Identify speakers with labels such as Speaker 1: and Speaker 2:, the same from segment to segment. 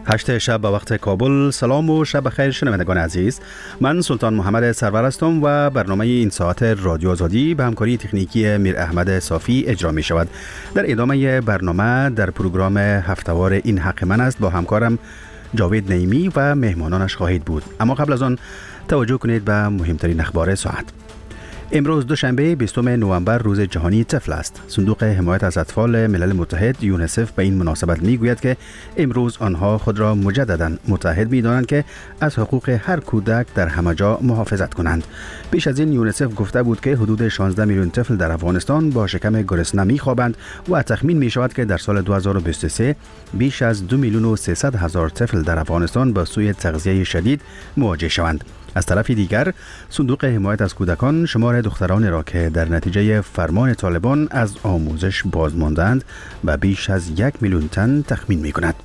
Speaker 1: 8 شب به وقت کابل. سلام و شب بخیر شنوندگان عزیز. من سلطان محمد سرور هستم و برنامه این ساعت رادیو آزادی به همکاری تکنیکی میر احمد صافی اجرا می شود. در ادامه برنامه در پروگرام هفتهوار این حق من است با همکارم جاوید نعیمی و مهمانانش خواهید بود. اما قبل از آن توجه کنید به مهمترین اخبار ساعت. امروز دوشنبه 20 نوامبر روز جهانی طفل است. صندوق حمایت از اطفال ملل متحد یونیسف به این مناسبت میگوید که امروز آنها خود را مجددا متحد می‌دانند که از حقوق هر کودک در همه جا محافظت کنند. پیش از این یونیسف گفته بود که حدود 16 میلیون طفل در افغانستان با شکم گرسنه می‌خوابند و تخمین می‌شود که در سال 2023 بیش از 2 میلیون و 300 هزار طفل در افغانستان با سوء تغذیه شدید مواجه شوند. از طرف دیگر صندوق حمایت از کودکان شمار دختران را که در نتیجه فرمان طالبان از آموزش بازماندند و بیش از 1 میلیون تن تخمین می کند.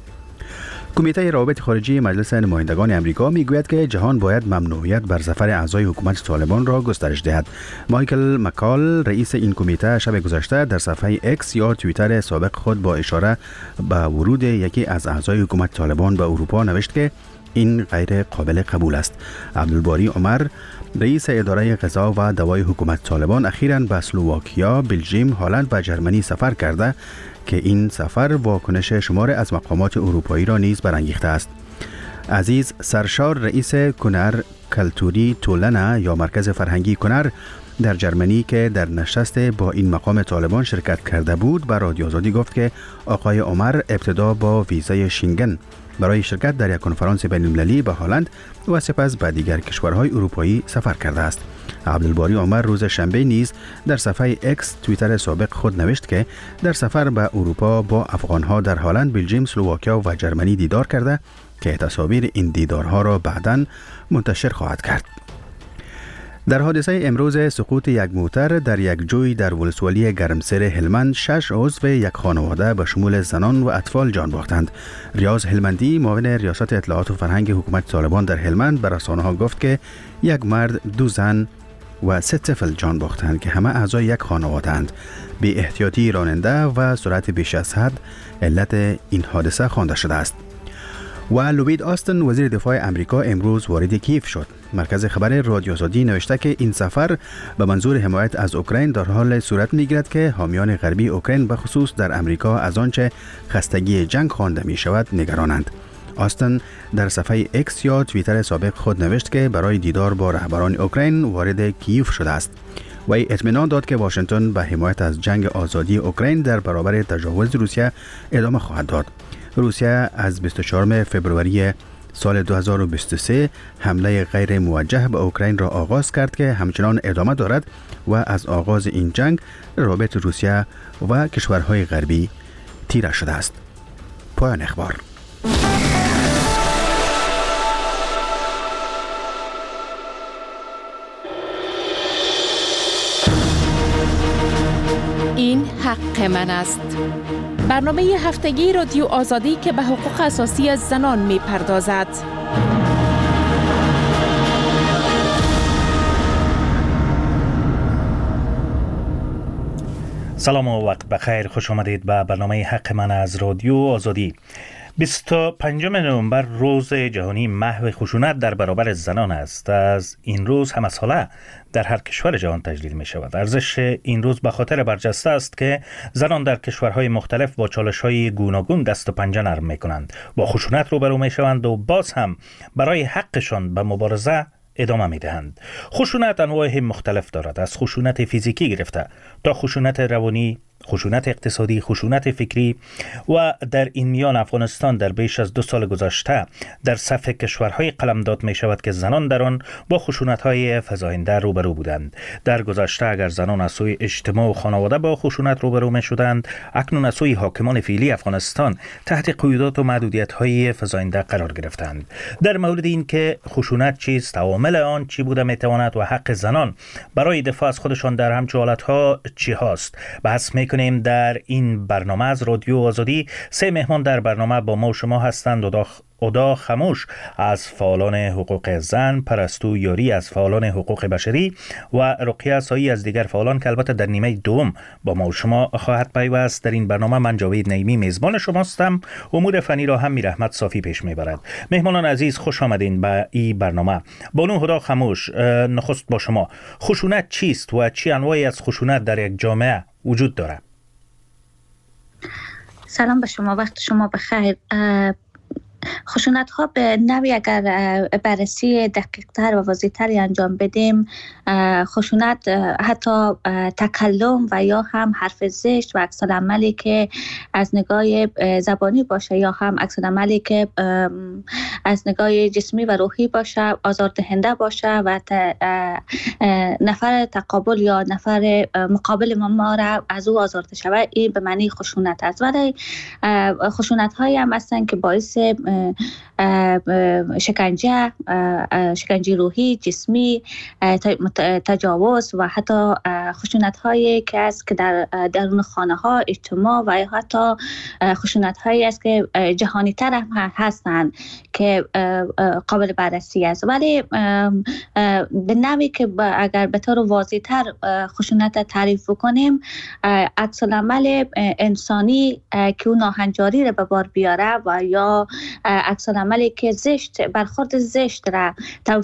Speaker 1: کمیته روابط خارجی مجلس نمایندگان امریکا میگوید که جهان باید ممنوعیت بر سفر اعضای حکومت طالبان را گسترش دهد. مایکل مکال رئیس این کمیته شب گذشته در صفحه اکس یا توییتر سابق خود با اشاره به ورود یکی از اعضای حکومت طالبان به اروپا نوشت که این غیر قابل قبول است. عبدالباری عمر رئیس اداره غذا و دوای حکومت طالبان اخیراً به اسلوواکیا، بلژیم، هلند و جرمنی سفر کرده که این سفر واکنش شمار از مقامات اروپایی را نیز برانگیخته است. عزیز سرشار رئیس کنر کلتوری تولنه یا مرکز فرهنگی کنر در جرمنی که در نشست با این مقام طالبان شرکت کرده بود به رادیو آزادی گفت که آقای عمر ابتدا با ویزای شنگن برای شرکت در یک کنفرانس بین‌المللی به هلند و سپس به دیگر کشورهای اروپایی سفر کرده است. عبدالباری عمر روز شنبه نیز در صفحه اکس توییتر سابق خود نوشت که در سفر به اروپا با افغانها در هلند، بلژیم، اسلوواکیا و جرمنی دیدار کرده که تصاویر این دیدارها را بعداً منتشر خواهد کرد. در حادثه امروز سقوط یک موتر در یک جوی در ولسوالی گرمسیر هلمند 6 عضو یک خانواده به شمول زنان و اطفال جان باختند. ریاض هلمندی معاون ریاست اطلاعات و فرهنگ حکومت طالبان در هلمند به رسانه‌ها گفت که یک مرد، 2 زن و 3 طفل جان باختند که همه اعضای یک خانواده اند. بی احتیاطی راننده و سرعت بیش از حد علت این حادثه خوانده شده است. و لوید آستن وزیر دفاع امریکا امروز وارد کیف شد. مرکز خبر رادیو آزادی نوشته که این سفر به منظور حمایت از اوکراین در حال صورت می‌گیرد که حامیان غربی اوکراین به خصوص در امریکا از آنچه خستگی جنگ خوانده می‌شود نگرانند. آستن در صفحه اکس یا توییتر سابق خود نوشت که برای دیدار با رهبران اوکراین وارد کیف شده است. وی اطمینان داد که واشنگتن به حمایت از جنگ آزادی اوکراین در برابر تجاوز روسیه ادامه خواهد داد. روسیه از 24 فوریه سال 2023 حمله غیر موجه به اوکراین را آغاز کرد که همچنان ادامه دارد و از آغاز این جنگ روابط روسیه و کشورهای غربی تیره شده است. پایان اخبار.
Speaker 2: این حق من است. برنامه هفتگی رادیو آزادی که به حقوق اساسی زنان می پردازد.
Speaker 3: سلام و وقت بخیر. خوش آمدید به برنامه حق من از رادیو آزادی. 25 نوامبر روز جهانی محو خشونت در برابر زنان است. از این روز همه ساله در هر کشور جهان تجلیل می شود. ارزش این روز به خاطر برجسته است که زنان در کشورهای مختلف با چالش‌های گوناگون دست و پنجه نرم می کنند، با خشونت روبرو می شوند و باز هم برای حقشان به مبارزه ادامه می دهند. خشونت انواع مختلف دارد، از خشونت فیزیکی گرفته تا خشونت روانی، خشونت اقتصادی، خشونت فکری و در این میان افغانستان در بیش از 2 سال گذشته در صف کشورهای قلمداد می شود که زنان در آن با خشونت‌های فزاینده روبرو بودند. در گذشته اگر زنان از سوی اجتماع و خانواده با خشونت روبرو می شدند، اکنون از سوی حاکمان فعلی افغانستان تحت قیودات و محدودیت‌های فزاینده قرار گرفتند. در مورد این که خشونت چیست، عوامل آن چی بوده می تواند و حق زنان برای دفاع از خودشان در همچون حالت‌ها چی هاست، بحث کنیم در این برنامه از رادیو آزادی. 3 مهمان در برنامه با ما و شما هستند و هدا خموش از فعالان حقوق زن، پرستو یاری از فعالان حقوق بشری و رقیه سایی از دیگر فعالان که البته در نیمه دوم با ما و شما خواهد پیوست. در این برنامه من جاوید نعیمی میزبان شماستم. امور فنی را هم میراحمد صافی پیش میبرد. مهمانان عزیز خوش آمدین به این برنامه. بانو هدا خموش، نخست با شما، خشونت چیست و چه انواعی از خشونت در یک جامعه وجود دارد؟
Speaker 4: سلام به شما، وقت شما بخیر. خشونت ها به نوعی اگر بررسی دقیق تر و واضح تری انجام بدیم، خشونت حتی تکلم و یا هم حرف زشت و عکس العملی که از نگاه زبانی باشه یا هم عکس العملی که از نگاه جسمی و روحی باشه، آزاردهنده باشه و نفر تقابل یا نفر مقابل ما را از او آزرده شود، این به معنی خشونت است. ولی خشونت هایی هم هستند که باعث شکنجه روحی، جسمی، تجاوز و حتی خشونت هایی که است که در درون خانه ها، اجتماع و حتی خشونت هایی است که جهانی تر هم هستند که قابل بررسی است. ولی به نوعی که اگر به طور واضح تر خشونت تعریف بکنیم، عکس العمل انسانی که اون ناهنجاری را به بار بیاره و یا عکس العملی که زشت، برخورد زشت را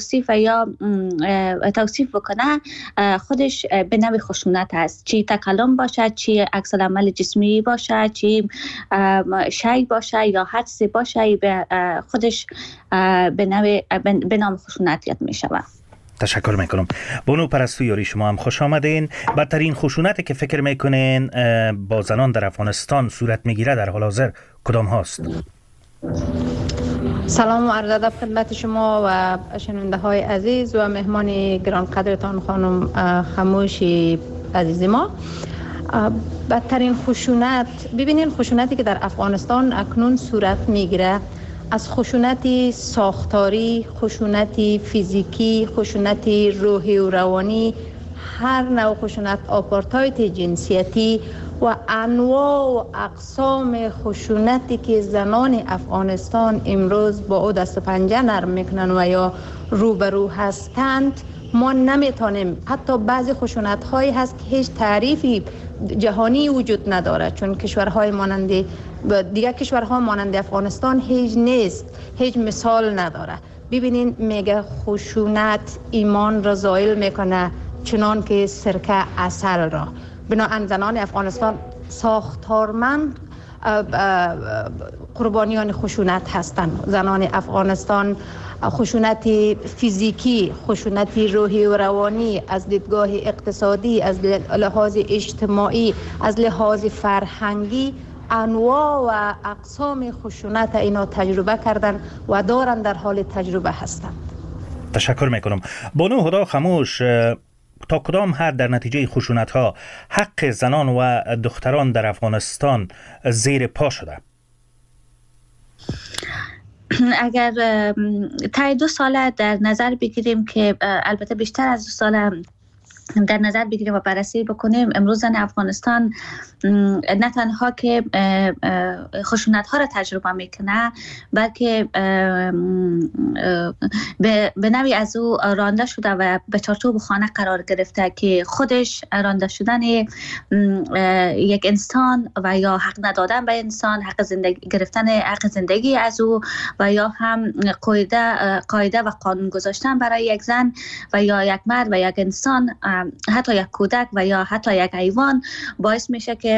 Speaker 4: توصیف بکنه، خودش به نوع خشونت است. چی تکلم باشه، چی عکس العمل جسمی باشه، چی شی باشه یا حدس باشه، به خودش به نام خشونت یاد می شود.
Speaker 3: تشکر میکنم. بانو پرستو یاری، شما هم خوش آمدین. بدترین خشونتی که فکر میکنین با زنان در افغانستان صورت میگیره در حال حاضر کدام هاست؟
Speaker 5: سلام و عرض ادب خدمت شما و شنونده های عزیز و مهمان گرانقدرتان خانم خموشی عزیز ما. بدترین خشونت، ببینین خشونتی که در افغانستان اکنون صورت میگیره، از خشونت ساختاری، خشونت فیزیکی، خشونت روحی و روانی، هر نوع خشونت، آپارتایت جنسیتی و انواع و اقسام خشونتی که زنان افغانستان امروز با او دست پنجه نرم میکنن و یا روبرو هستند، ما نمیتونیم. حتی بعضی خشونت هایی هست که هیچ تعریفی جهانی وجود نداره، چون کشورهای مانند دیگر کشورها مانند افغانستان هیچ نیست، هیچ مثال نداره. ببینین میگه خشونت ایمان را زائل میکنه چنان که سرکه عسل را. بنابراین زنان افغانستان ساختارمند قربانیان خشونت هستند. زنان افغانستان خشونت فیزیکی، خشونت روحی و روانی، از دیدگاه اقتصادی، از لحاظ اجتماعی، از لحاظ فرهنگی، انواع و اقسام خشونت اینا تجربه کردن و دارن، در حال تجربه هستند.
Speaker 3: تشکر میکنم. بانو هدا خموش، تا کدام حد در نتیجه خشونت ها حق زنان و دختران در افغانستان زیر پا شده؟
Speaker 4: اگر تا 2 سال در نظر بگیریم که البته بیشتر از 2 سال در نظر بگیریم و بررسی بکنیم، امروز زن افغانستان نه تنها که خشونت ها را تجربه میکنه، بلکه به نوعی از او رانده شده و به چارچوب خانه قرار گرفته که خودش رانده شدن یک انسان و یا حق ندادن به انسان، حق زندگی گرفتن حق زندگی از او و یا هم قاعده و قانون گذاشتن برای یک زن و یا یک مرد و یک انسان، حتی یک کودک و یا حتی یک حیوان، باعث میشه که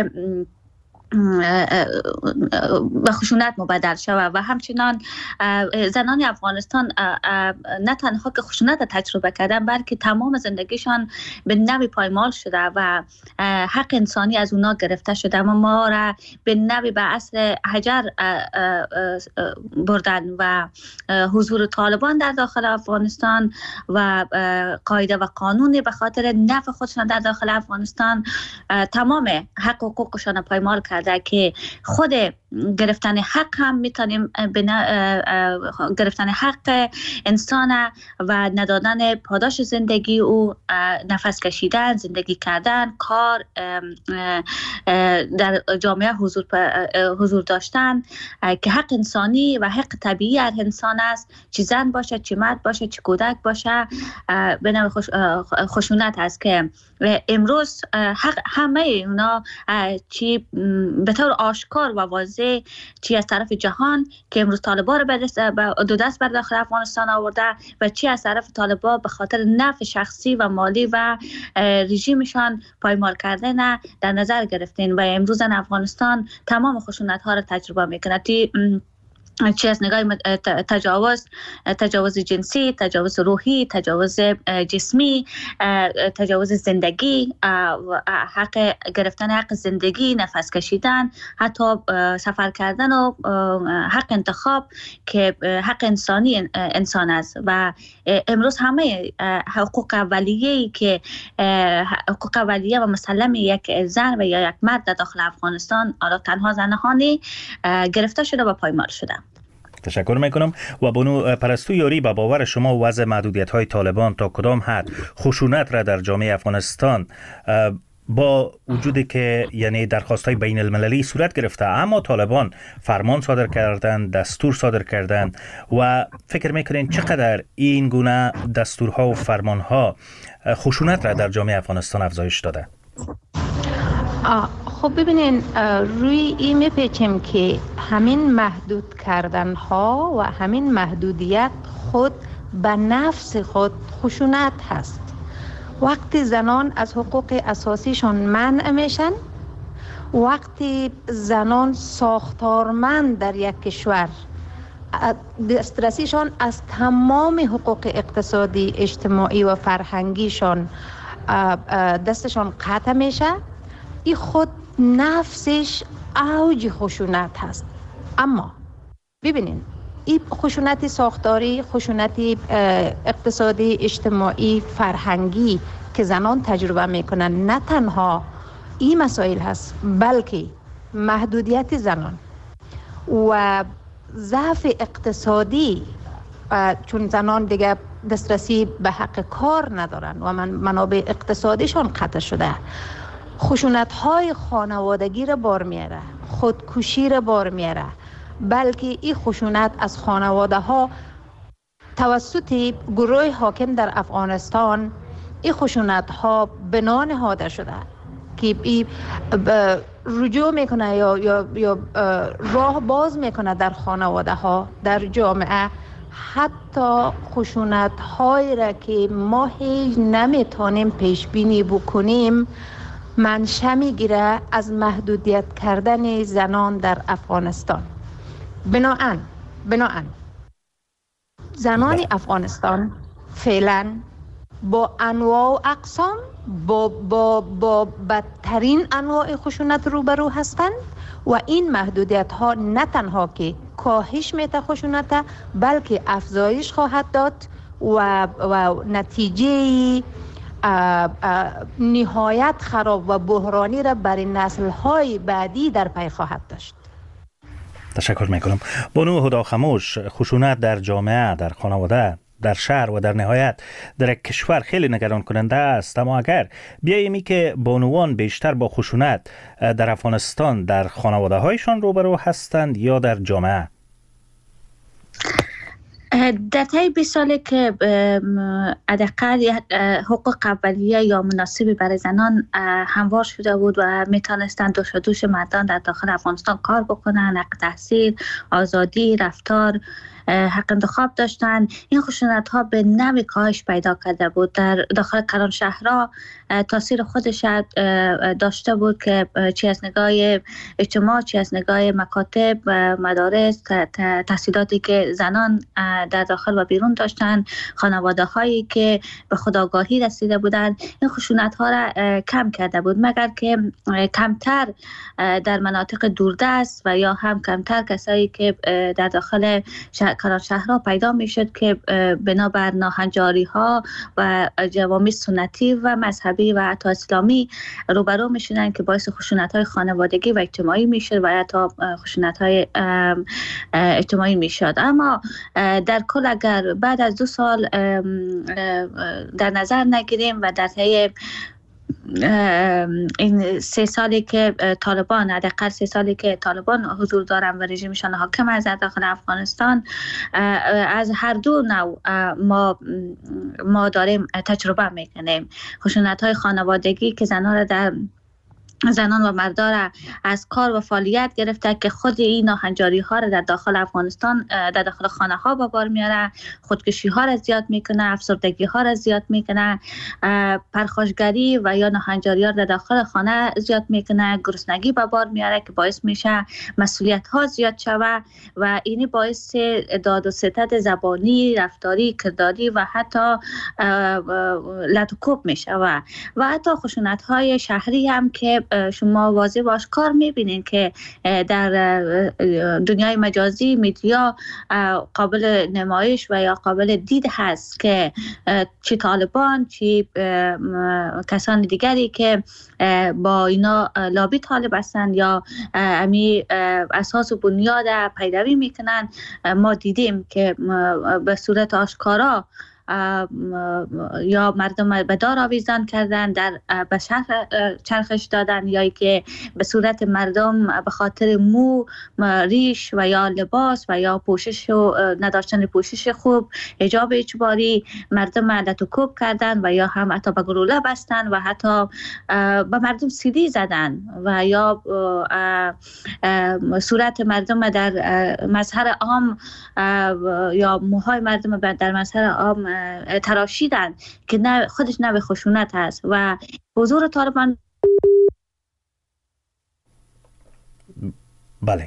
Speaker 4: به خشونت مبدل شود. و همچنان زنان افغانستان نه تنها که خشونت تجربه کردن، بلکه تمام زندگیشان به نوعی پایمال شده و حق انسانی از اونا گرفته شده و ما را به نوعی به عصر حجر بردن و حضور طالبان در داخل افغانستان و قاعده و قانون به خاطر نفع خودشان در داخل افغانستان تمام حق و حقوقشان پایمال کرده که خود گرفتن حق هم میتونیم گرفتن حق انسان و ندادن پاداش زندگی او، نفس کشیدن، زندگی کردن، کار، در جامعه حضور داشتن که حق انسانی و حق طبیعی هر انسان است، چه زن باشه، چه مرد باشه، چه کودک باشه. به نوع خشونت هست که امروز حق همه اونا چی به طور آشکار و واضح چی از طرف جهان که امروز طالبان رو دو دست بر داخل افغانستان آورده و چی از طرف طالبان به خاطر نفع شخصی و مالی و رژیمشان پایمال کردن در نظر گرفتین و امروز افغانستان تمام خشونت ها رو تجربه میکنه، چی از نگاه تجاوز جنسی، تجاوز روحی، تجاوز جسمی، تجاوز زندگی، حق گرفتن حق زندگی، نفس کشیدن، حتی سفر کردن و حق انتخاب که حق انسان است. و امروز همه حقوق اولیه‌ای که حقوق اولیه و مسلم یک زن و یا یک مرد در داخل افغانستان، حالا تنها زنانی گرفته شده و پایمال شده.
Speaker 3: تشکر میکنم. و بانو پرستو یاری، به باور شما وضع محدودیت های طالبان تا کدام حد خشونت را در جامعه افغانستان با وجودی که یعنی درخواست های بین المللی صورت گرفته، اما طالبان فرمان صادر کردن، دستور صادر کردن، و فکر میکنین چقدر این گونه دستورها و فرمانها خشونت را در جامعه افغانستان افزایش داده؟
Speaker 5: خب ببینین، روی این میپیچیم که همین محدود کردن ها و همین محدودیت خود به نفس خود خشونت هست. وقتی زنان از حقوق اساسیشان منع میشن، وقتی زنان ساختارمند در یک کشور دسترسیشان از تمام حقوق اقتصادی، اجتماعی و فرهنگیشان دستشان قطع میشه، این خود نفسش اوج خشونت هست. اما ببینین، این خشونت ساختاری، خشونت اقتصادی، اجتماعی، فرهنگی که زنان تجربه میکنن، نه تنها این مسائل هست، بلکه محدودیت زنان و ضعف اقتصادی، چون زنان دیگه دسترسی به حق کار ندارن و منابع اقتصادیشان قطع شده، خشونت های خانوادگی را بار میاره، خودکشی را بار میاره، بلکه این خشونت از خانواده ها توسط گروه حاکم در افغانستان، این خشونت ها بنا نهاده شده که رجوع میکنه یا راه باز میکنه در خانواده ها، در جامعه، حتی خشونت هایی را که ما هیچ نمیتونیم پیش بینی بکنیم منشأ میگیره از محدودیت کردن زنان در افغانستان. بناهن زنان افغانستان فعلا با انواع و اقسام با بدترین انواع خشونت روبرو هستند و این محدودیت ها نه تنها که کاهش میده خشونت، بلکه افزایش خواهد داد و نتیجه نهایت خراب و بحرانی را برای نسل‌های بعدی در پی خواهد داشت.
Speaker 3: تشکر میکنم. بانو هدا خموش، خشونت در جامعه، در خانواده، در شهر و در نهایت در یک کشور خیلی نگران کننده است. اما اگر بیاییم که بانوان بیشتر با خشونت در افغانستان در خانواده هایشان روبرو هستند یا در جامعه؟
Speaker 4: در طی 20 سالی که حداقل حقوق اولیه یا مناسبی برای زنان هموار شده بود و میتونستند دوش مردان در داخل افغانستان کار بکنن، حق تحصیل، آزادی، رفتار، حق انتخاب داشتن، این خشونت ها به نوعی کاهش پیدا کرده بود. در داخل کلان شهرها تاثیر خودش داشته بود که چی از نگاه اجتماع، چی از نگاه مکاتب و مدارس، تحصیلاتی که زنان در داخل و بیرون داشتن، خانواده هایی که به خودآگاهی رسیده بودند، این خشونت ها را کم کرده بود، مگر که کمتر در مناطق دوردست و یا هم کمتر کسایی که در داخل کلانشهرها پیدا میشد که بنابر ناهنجاری ها و جوامع سنتی و مذهبی و حتی اسلامی روبرو میشدن که باعث خشونت های خانوادگی و اجتماعی میشد و حتی خشونت های اجتماعی میشد. اما در کل اگر بعد از 2 سال در نظر نگیریم و در طی این 3 سالی که طالبان، حداقل 3 سالی که طالبان حضور دارن و رژیمشان حاکم است در داخل افغانستان، از هر دو نوع ما داریم تجربه میکنیم. خشونت‌های خانوادگی که زنان و مردان را از کار و فعالیت گرفته که خود این ناهنجاری ها را در داخل افغانستان در داخل خانه ها به بار میاره، خودکشی ها را زیاد میکنه، افسردگی ها را زیاد میکنه، پرخاشگری و یا ناهنجاری ها در داخل خانه زیاد میکنه، گرسنگی به بار میاره که باعث میشه مسئولیت ها زیاد شوه و اینی باعث داد و ستد زبانی، رفتاری، کرداری و حتی لط و کوب میشه و حتی خشونت های شهری هم که شما واضح و آشکار میبینین که در دنیای مجازی میدیا قابل نمایش و یا قابل دید هست که چی طالبان چی کسان دیگری که با اینا لابی طالب هستند یا امی اساس و بنیاد پیروی میکنن، ما دیدیم که به صورت آشکارا یا مردم به دار آویزان کردن، به شهر چرخش دادن، یا که به صورت مردم به خاطر مو، ریش و یا لباس و یا پوشش و نداشتن پوشش خوب، حجاب اجباری مردم لط و کوب کردن و یا هم حتی به گلوله بستن و حتی به مردم سیلی زدن و یا صورت مردم در مظهر عام یا موهای مردم در مظهر عام تراشیدن که خودش نوع خشونت هست و حضور طالبان
Speaker 3: بله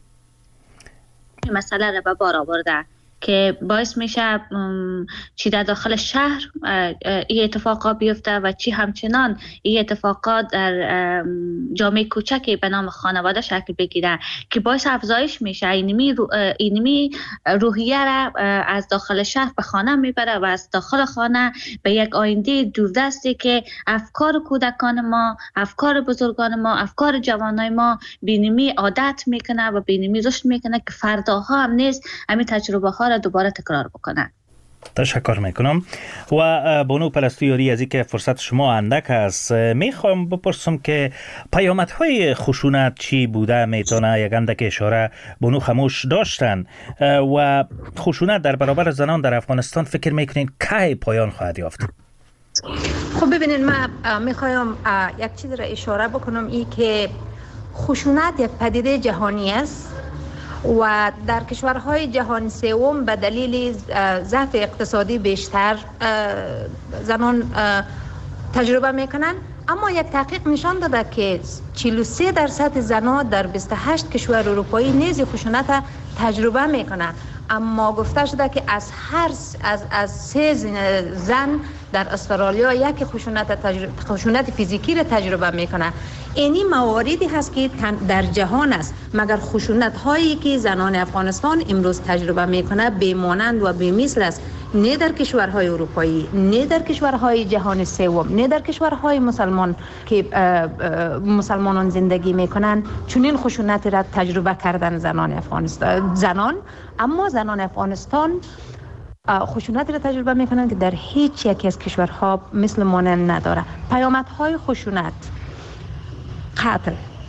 Speaker 4: مسئله را به بار آورده که باعث میشه چی در داخل شهر این اتفاقات بیفته و چی همچنان این اتفاقات در جامعه کوچکی به نام خانواده شکل بگیره که باعث افزایش میشه اینمی روحیه را از داخل شهر به خانه میبره و از داخل خانه به یک آینده دوردستی که افکار کودکان ما، افکار بزرگان ما، افکار جوانای ما بینمی عادت میکنه و بینمی رشد میکنه که فرداها هم نیست همین تجربه ها را دوباره تکرار بکنن.
Speaker 3: تشکر میکنم و بانو پرستویاری از اینکه فرصت شما اندک است میخوام بپرسم که پیامدهای خشونت چی بوده؟ میتونه یک اندک اشاره بانو خموش داشتن و خشونت در برابر زنان در افغانستان فکر میکنین کی پایان خواهد یافت؟
Speaker 5: خب ببینید، من میخوایم یک چیز را اشاره بکنم، این که خشونت یک پدیده جهانی است و در کشورهای جهان سوم به دلیل ضعف اقتصادی بیشتر زنان تجربه میکنن. اما یک تحقیق نشان داده که 43% زنان در 28 کشور اروپایی نیز خشونت تجربه میکنن. اما گفته شده که از 3 زن در استرالیا یک خشونت فیزیکی را تجربه میکنه. اینی مواردی هست که در جهان است، مگر خشونت هایی که زنان افغانستان امروز تجربه میکنه بیمانند و بی‌مثل است. نه در کشورهای اروپایی، نه در کشورهای جهان سوم، نه در کشورهای مسلمان که مسلمانان زندگی میکنن چنین خشونت را تجربه کردن زنان. اما زنان افغانستان خشونت را تجربه میکنن که در هیچ یک از کشورها مثل مانند نداره. پیامدهای خشونت: قتل،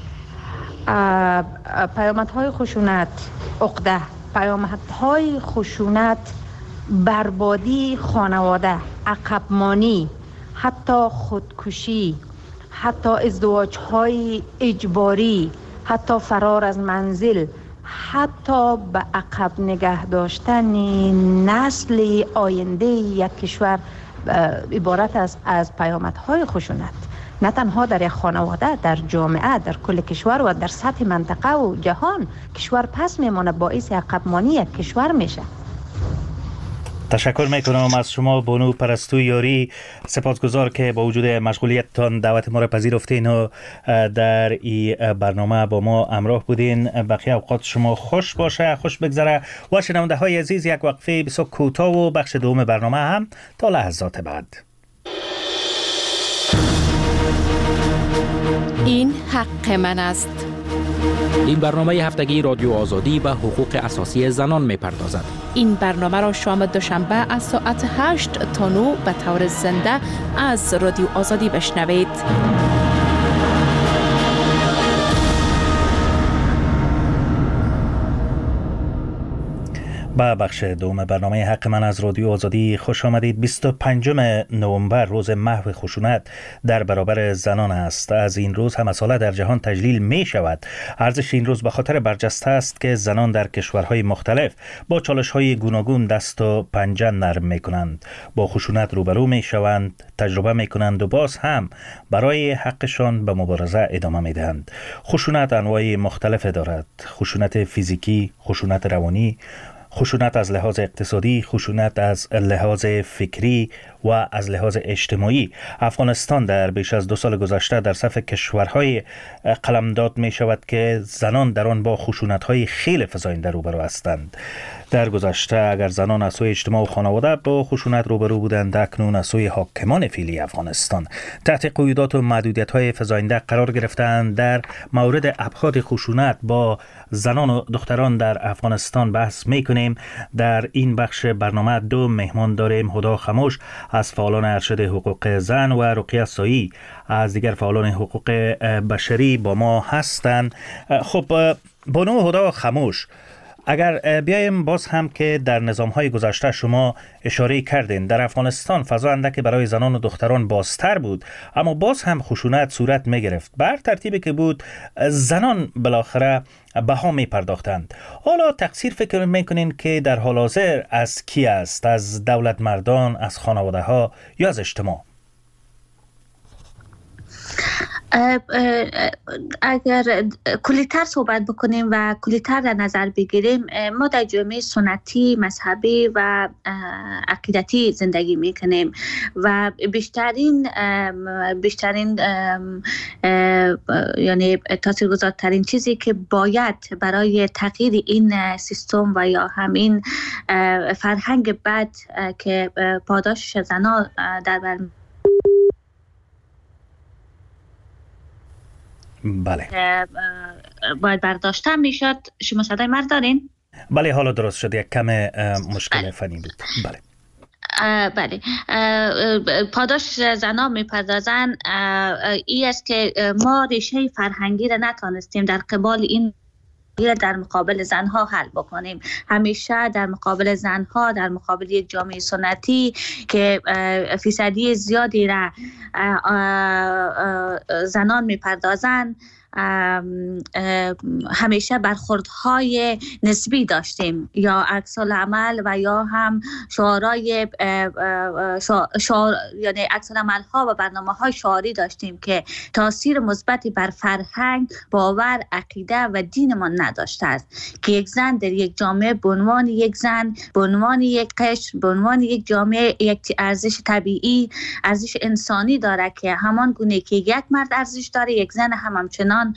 Speaker 5: پیامدهای خشونت عقده، پیامدهای خشونت بربادی خانواده، عقبمانی، حتی خودکشی، حتی ازدواج‌های اجباری، حتی فرار از منزل، حتی به عقب نگه داشتن نسل آینده یک کشور عبارت است از پیامدهای خشونت. نه تنها در یک خانواده، در جامعه، در کل کشور و در سطح منطقه و جهان کشور پس میمونه، باعث عقبمانی یک کشور میشه.
Speaker 3: تشکر میکنم از شما بانو پرستو یاری. سپاسگزار که با وجود مشغولیتتان دعوت ما را پذیرفتین و در این برنامه با ما همراه بودین. بقیه اوقات شما خوش باشه، خوش بگذره. و شنونده های عزیز، یک وقفه بسیار کوتاه و بخش دوم برنامه هم تا لحظات بعد.
Speaker 2: این حق من است.
Speaker 6: این برنامه هفتگی رادیو آزادی به حقوق اساسی زنان می‌پردازد.
Speaker 2: این برنامه را شام دوشنبه از ساعت 8 تا 9 به طور زنده از رادیو آزادی بشنوید.
Speaker 3: با بخش دوم برنامه حق من از رادیو آزادی خوش آمدید. 25 نوامبر روز محو خشونت در برابر زنان است. از این روز هم ساله در جهان تجلیل می شود. ارزش این روز به خاطر برجسته است که زنان در کشورهای مختلف با چالش‌های گوناگون دست و پنجه نرم می کنند، با خشونت روبرو می شوند، تجربه می کنند و باز هم برای حقشان به مبارزه ادامه می دهند. خشونت انواع مختلف دارد: خشونت فیزیکی، خشونت روانی، خشونت از لحاظ اقتصادی، خشونت از لحاظ فکری و از لحاظ اجتماعی. افغانستان در بیش از 2 سال گذشته در صف کشورهای قلمداد می شود که زنان در آن با خشونت‌های خیلی فزاینده روبرو هستند. در گذشته اگر زنان از سوی اجتماع و خانواده با خشونت روبرو بودند، اکنون از سوی حاکمان فعلی افغانستان تحت قیودات و محدودیت‌های فزاینده قرار گرفتند. در مورد ابعاد خشونت با زنان و دختران در افغانستان بحث می‌کنیم. در این بخش برنامه 2 مهمان داریم: هدا خموش از فعالان ارشد حقوق زن و رقیه سایی از دیگر فعالان حقوق بشری با ما هستند. خب بانو هدا خموش، اگر بیایم باز هم که در نظام‌های گذشته شما اشاره کردین در افغانستان فضا اندکی برای زنان و دختران بازتر بود، اما باز هم خشونت صورت می گرفت. بر ترتیبی که بود زنان بالاخره بها می پرداختند. حالا تقصیر فکر میکنین که در حال حاضر از کی است؟ از دولت مردان، از خانواده ها یا از اجتماع؟
Speaker 4: اگر کلی‌تر صحبت بکنیم و کلی‌تر در نظر بگیریم، ما در جامعه سنتی، مذهبی و عقیدتی زندگی میکنیم و بیشترین یعنی تاثیرگذارترین چیزی که باید برای تغییر این سیستم و یا همین فرهنگ بد که پاداش زنان در بر
Speaker 3: بله
Speaker 4: باید برداشته میشد. شما صدای مرد دارین؟
Speaker 3: بله حالا درست شد، یک کم مشکل فنی بود. بله
Speaker 4: بله پاداش زنان میپردازن. این است که ما ریشه فرهنگی را نتانستیم در قبال این در مقابل زنها حل بکنیم. همیشه در مقابل زنها، در مقابل یک جامعه سنتی که فیصدی زیادی را زنان میپردازن، همیشه برخوردهای نسبی داشتیم، یا عکس العمل و یا هم شعارهای یعنی عکس العمل ها و برنامه های شعاری داشتیم که تاثیر مثبتی بر فرهنگ، باور، عقیده و دین ما نداشته است. که یک زن در یک جامعه به عنوان یک زن، به عنوان یک قشر، به عنوان یک جامعه یک ارزش طبیعی، ارزش انسانی داره که همان گونه که یک مرد ارزش داره، یک زن هم همچنان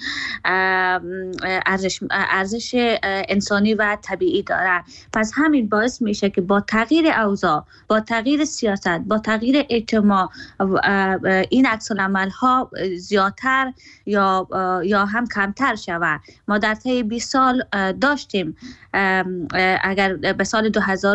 Speaker 4: ارزش انسانی و طبیعی داره. پس همین باعث میشه که با تغییر اوضاع، با تغییر سیاست، با تغییر اجتماع این عکس العمل ها زیادتر یا هم کمتر شود. ما در طی 20 سال داشتیم، اگر به سال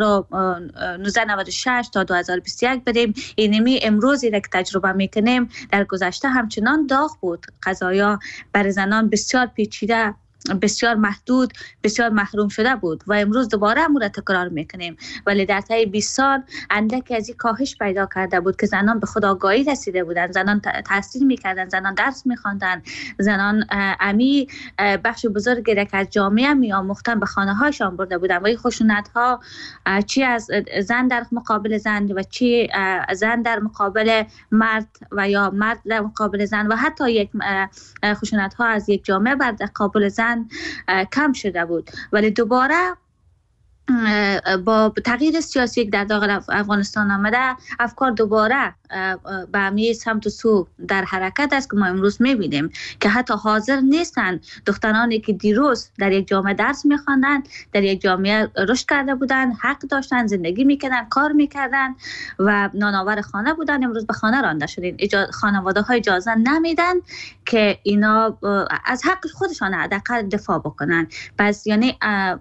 Speaker 4: 1996 تا 2021 بریم، اینمی امروزی را که تجربه میکنیم در گذشته همچنان داغ بود. قضایا برای زنان بسیار پیچیده، بسیار محدود، بسیار محروم شده بود و امروز دوباره امور را تکرار میکنیم. ولی در طی 20 سال اندکی از این کاهش پیدا کرده بود که زنان به خودآگاهی رسیده بودند، زنان تحصیل میکردند، زنان درس میخواندند، زنان امی بخش بزرگی را که از جامعه میآموختند به خانه هایشان برده بودند. و این خشونت ها چی از زن در مقابل زن و چی زن در مقابل مرد و یا مرد در مقابل زن و حتی یک خشونت ها از یک جامعه بر مقابل زن کم شده بود. ولی دوباره با تغییر سیاسی که در داخل افغانستان آمده، افکار دوباره به همین سمت و سو در حرکت است که ما امروز میبینیم که حتی حاضر نیستن دخترانی که دیروز در یک جامعه درس میخواندن، در یک جامعه رشد کرده بودن، حق داشتن، زندگی میکردن، کار میکردن و نانآور خانه بودن، امروز به خانه رانده شدین. خانواده های اجازه نمیدن که اینا از حق خودشان حداقل دفاع بکنن. پس یعنی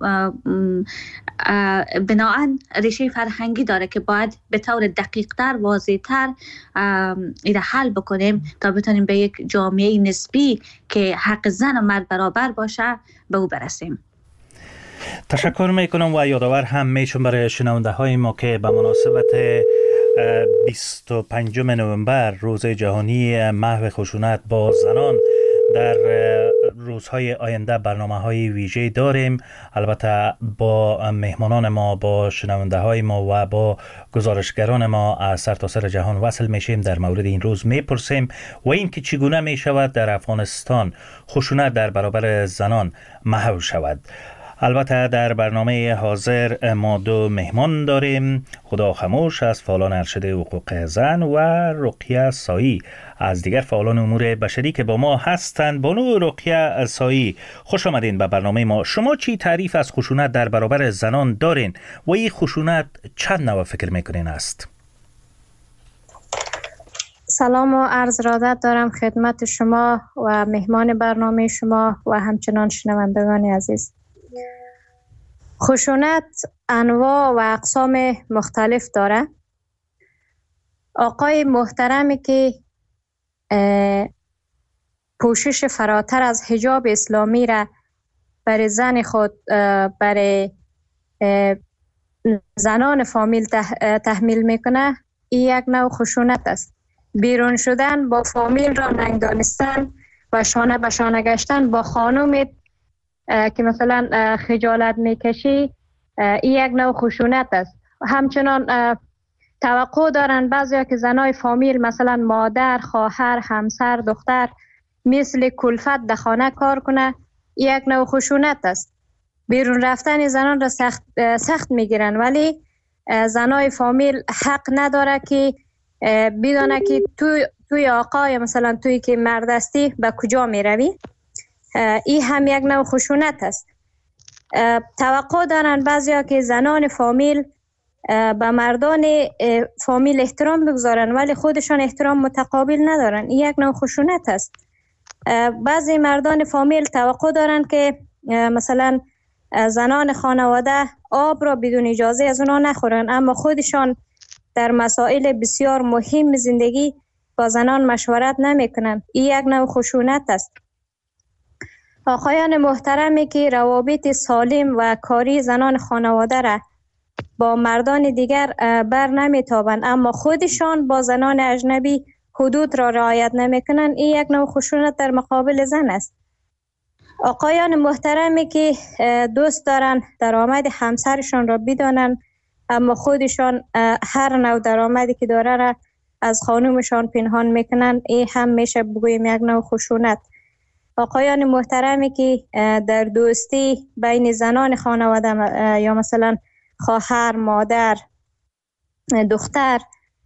Speaker 4: بناهن ریشه فرهنگی داره که باید به طور دقیق‌تر، واضح‌تر ایره حل بکنیم تا بتونیم به یک جامعه نسبی که حق زن و مرد برابر باشه به او برسیم.
Speaker 3: تشکر میکنم و یادآور هم میشم برای شنونده های ما که به مناسبت 25 نوامبر روز جهانی محو خشونت با زنان در روزهای آینده برنامه‌های ویژه داریم. البته با مهمانان ما، با شنونده های ما و با گزارشگران ما از سرتاسر جهان وصل میشیم، در مورد این روز میپرسیم و اینکه چگونه میشود در افغانستان خشونت در برابر زنان محو شود. البته در برنامه حاضر ما دو مهمان داریم، خدا خموش از فعالان ارشد حقوق زن و رقیه سایی از دیگر فعالان امور بشری که با ما هستند. بانو رقیه سایی، خوش آمدین به برنامه ما. شما چی تعریف از خشونت در برابر زنان دارین و این خشونت چند نوع فکر میکنین است؟
Speaker 7: سلام و عرض ارادت دارم خدمت شما و مهمان برنامه شما و همچنان شنوندگان عزیز. خشونت انواع و اقسام مختلف داره. آقای محترمی که پوشش فراتر از حجاب اسلامی را برای زن خود، برای زنان فامیل تحمیل میکنه، این یک نوع خشونت است. بیرون شدن با فامیل را ننگ دانستن و شانه به شانه گشتن با خانم که مثلا خجالت میکشی، این یک نوع خشونت است. همچنان توقع دارن بعضیا که زنای فامیل مثلا مادر، خواهر، همسر، دختر مثل کلفت در خانه کار کنه، یک نوع خشونت است. بیرون رفتن زنان را سخت میگیرن، ولی زنای فامیل حق نداره که بدونه که توی آقای مثلا توی که مرد هستی به کجا میروی. این هم یک نوع خشونت است. توقع دارن بعضیا که زنان فامیل به مردان فامیل احترام بگذارن ولی خودشان احترام متقابل ندارن، این یک نوع خشونت است. بعضی مردان فامیل توقع دارن که مثلا زنان خانواده آب را بدون اجازه از اونا نخورن، اما خودشان در مسائل بسیار مهم زندگی با زنان مشورت نمیکنن، این یک نوع خشونت است. آقایان محترمی که روابط سالم و کاری زنان خانواده را با مردان دیگر بر نمیتابند اما خودشان با زنان اجنبی حدود را رعایت نمیکنند، این یک نوع خشونت در مقابل زن است. آقایان محترمی که دوست دارن درآمد همسرشان را بدانند اما خودشان هر نوع درآمدی که داره را از خانومشان پنهان میکنند، این هم میشه بگوییم یک نوع خشونت. آقایان محترمی که در دوستی بین زنان خانواده یا مثلا خواهر، مادر، دختر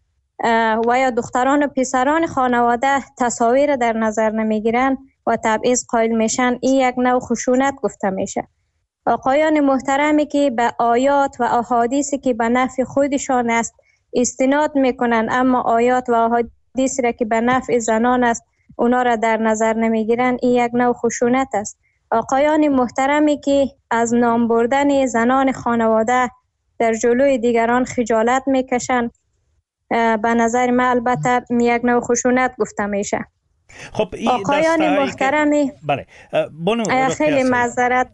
Speaker 7: و یا دختران و پسران خانواده تصاویر در نظر نمیگیرن و تبعیض قائل میشن، این یک نوع خشونت گفته میشه. آقایان محترمی که به آیات و احادیثی که به نفع خودشان است استناد میکنن اما آیات و احادیثی را که به نفع زنان است اونا را در نظر نمیگیرن، این یک نوع خشونت است. آقایان محترمی که از نام بردن زنان خانواده در جلوی دیگران خجالت میکشن، به نظر من البته یک نوع خشونت گفته میشه.
Speaker 3: خب
Speaker 7: آقایان محترمی
Speaker 3: بله
Speaker 7: خیلی معذرت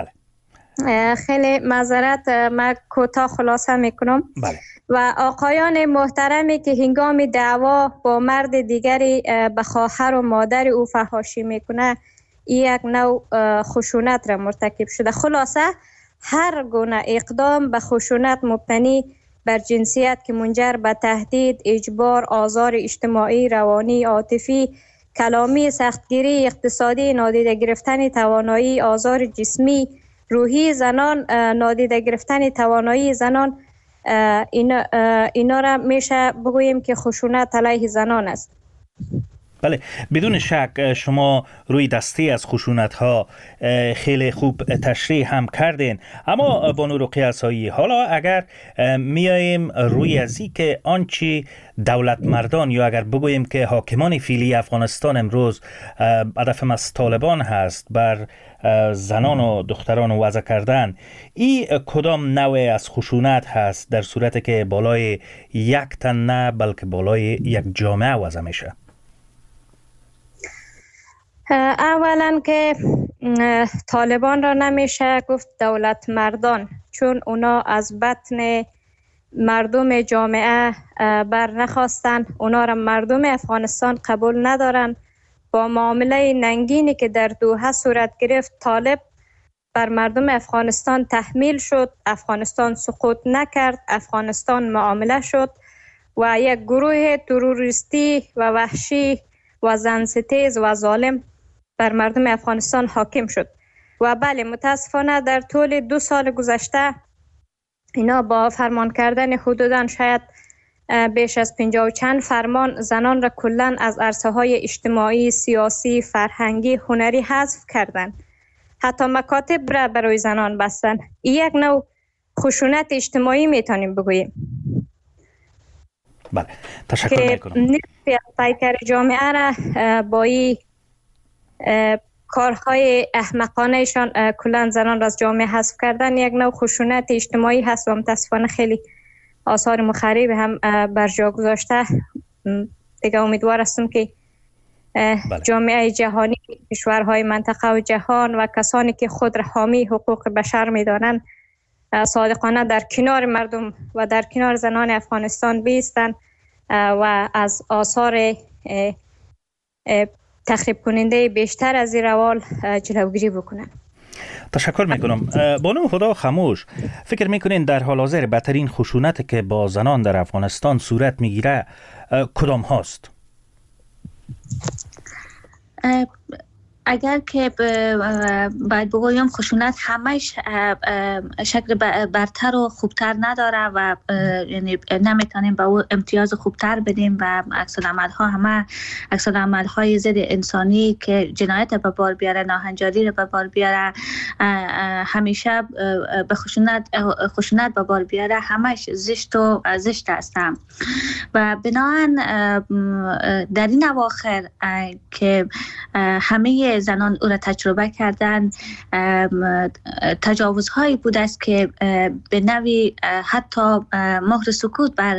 Speaker 7: خیلی معذرت من کوتاه خلاصه میکنم.
Speaker 3: بله.
Speaker 7: و آقایان محترمی که هنگام دعوا با مرد دیگری به خواهر و مادر او فحاشی میکنه، این یک نوع خشونت را مرتکب شده. خلاصه هر گونه اقدام به خشونت مبتنی بر جنسیت که منجر به تهدید، اجبار، آزار اجتماعی، روانی، عاطفی، کلامی، سختگیری اقتصادی، نادیده گرفتن توانایی، آزار جسمی، روحی زنان، نادیده گرفتن توانایی زنان، اینا را میشه بگوییم که خشونت علیه زنان است.
Speaker 3: بله، بدون شک شما روی دستی از خشونت ها خیلی خوب تشریح هم کردین. اما بانو رقیه عصایی، حالا اگر میاییم روی ازی که آنچه دولت مردان یا اگر بگوییم که حاکمان فعلی افغانستان امروز هدفم از طالبان هست بر زنان و دختران وضع کردن، این کدام نوع از خشونت هست در صورتی که بالای یک تن نه بلکه بالای یک جامعه وضع میشه؟
Speaker 7: اولا که طالبان را نمیشه گفت دولت مردان، چون اونا از بطن مردم جامعه بر نخواستن. اونا را مردم افغانستان قبول ندارن. با معامله ننگینی که در دوحه صورت گرفت، طالب بر مردم افغانستان تحمیل شد. افغانستان سقوط نکرد، افغانستان معامله شد و یک گروه تروریستی و وحشی و زنستیز و ظالم بر مردم افغانستان حاکم شد. و بله، متاسفانه در طول 2 سال گذشته اینا با فرمان کردن حدوداً شاید بیش از 50 و چند فرمان زنان را کلاً از عرصه های اجتماعی، سیاسی، فرهنگی، هنری حذف کردند. حتی مکاتب را برای زنان بستن. این یک نوع خشونت اجتماعی میتونیم بگوییم.
Speaker 3: بله، تشکر میکنم.
Speaker 7: نصف پیکر جامعه را با این کارهای احمقانهشان کلاً زنان را از جامعه حذف کردن یک نوع خشونت اجتماعی هست و متاسفانه خیلی آثار مخرب هم بر جا گذاشته. دیگه امیدوار هستم که جامعه جهانی، کشورهای منطقه و جهان و کسانی که خود را حامی حقوق بشر می‌دانند صادقانه در کنار مردم و در کنار زنان افغانستان بایستند و از آثار تخریب کننده بیشتر از این روال جلوگیری بکنند.
Speaker 3: تشکر میکنم. بانو خدا خاموش، فکر میکنین در حال حاضر بدترین خشونت که با زنان در افغانستان صورت میگیره کدام هاست؟
Speaker 4: اگر که باید بگویم خشونت همش شکل برتر و خوبتر نداره و یعنی نمیتونیم به او امتیاز خوبتر بدیم و عکس‌العمل ها همه عکس‌العمل های ضد انسانی که جنایت به بار بیاره، ناهنجاری رو به بار بیاره، همیشه به خشونت به بار بیاره، همش زشت هستن. و بنابراین در این اواخر که همه زنان او را تجربه کردن، تجاوزهایی بود است که به نوعی حتی مهر سکوت بر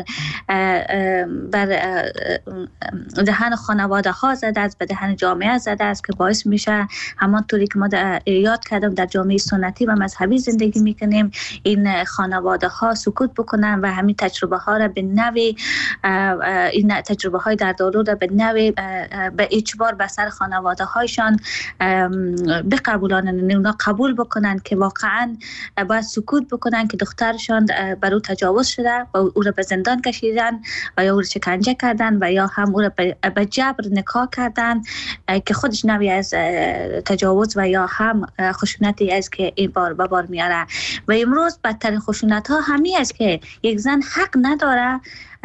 Speaker 4: دهن خانواده ها زده است، به دهن جامعه زده است که باعث میشه همانطوری که ما یاد کردم در جامعه سنتی و مذهبی زندگی میکنیم، این خانواده ها سکوت بکنن و همین تجربه ها را به نوعی، این تجربه های دردآلود را به نوعی به اجبار به سر خانواده هایشان بقبولانن، اونا قبول بکنن که واقعا باید سکوت بکنن که دخترشان بر او تجاوز شده و او را به زندان کشیدن و یا او را شکنجه کردن و یا هم او را به جبر نکاح کردن که خودش نوعی از تجاوز و یا هم خشونتی است که این بار به بار میاره. و امروز بدترین خشونت ها همین است که یک زن حق نداره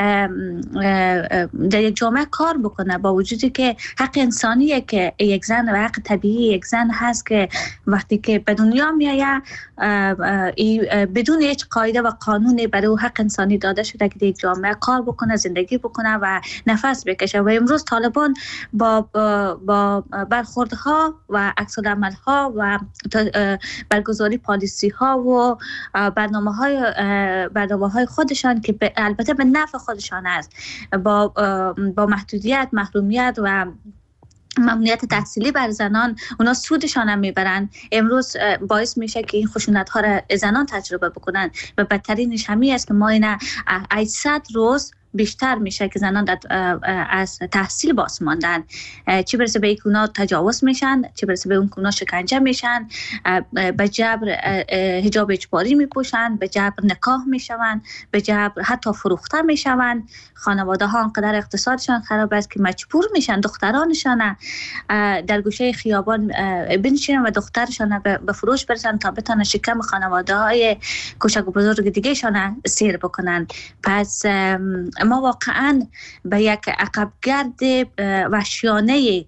Speaker 4: در یک جامعه کار بکنه، با وجودی که حق انسانیه که یک زن و حق طبیعی یک زن هست که وقتی که به دنیا میایه بدون هیچ قاعده و قانونی برای او حق انسانی داده شده که در یک جامعه کار بکنه، زندگی بکنه و نفس بکشه. و امروز طالبان با برخوردها و عکس‌العمل‌ها و برگزاری پالیسی ها و برنامه‌های خودشان که البته به نفع خودشان است، با محدودیت، محرومیت و ممنوعیت تحصیلی بر زنان اونا سودشان هم میبرن. امروز باعث میشه که این خشونت ها را زنان تجربه بکنن و بدترینش همین است که ما اینا 800 روز بیشتر میشه که زنان از تحصیل باز ماندن، چه برسه به اونا تجاوز میشن، چه برسه به اونا شکنجه میشن، به جبر حجاب اجباری میپوشن، به جبر نکاح میشون، به جبر حتی فروخته میشون. خانواده ها انقدر اقتصادشان خراب است که مجبور میشن دخترانشان در گوشه خیابان بنشینن و دخترشان به فروش برسن تا بتونن شکم خانواده های کوچک و بزرگ دیگه شان سیر بکنن. پس ما واقعا به یک عقبگرد وحشیانه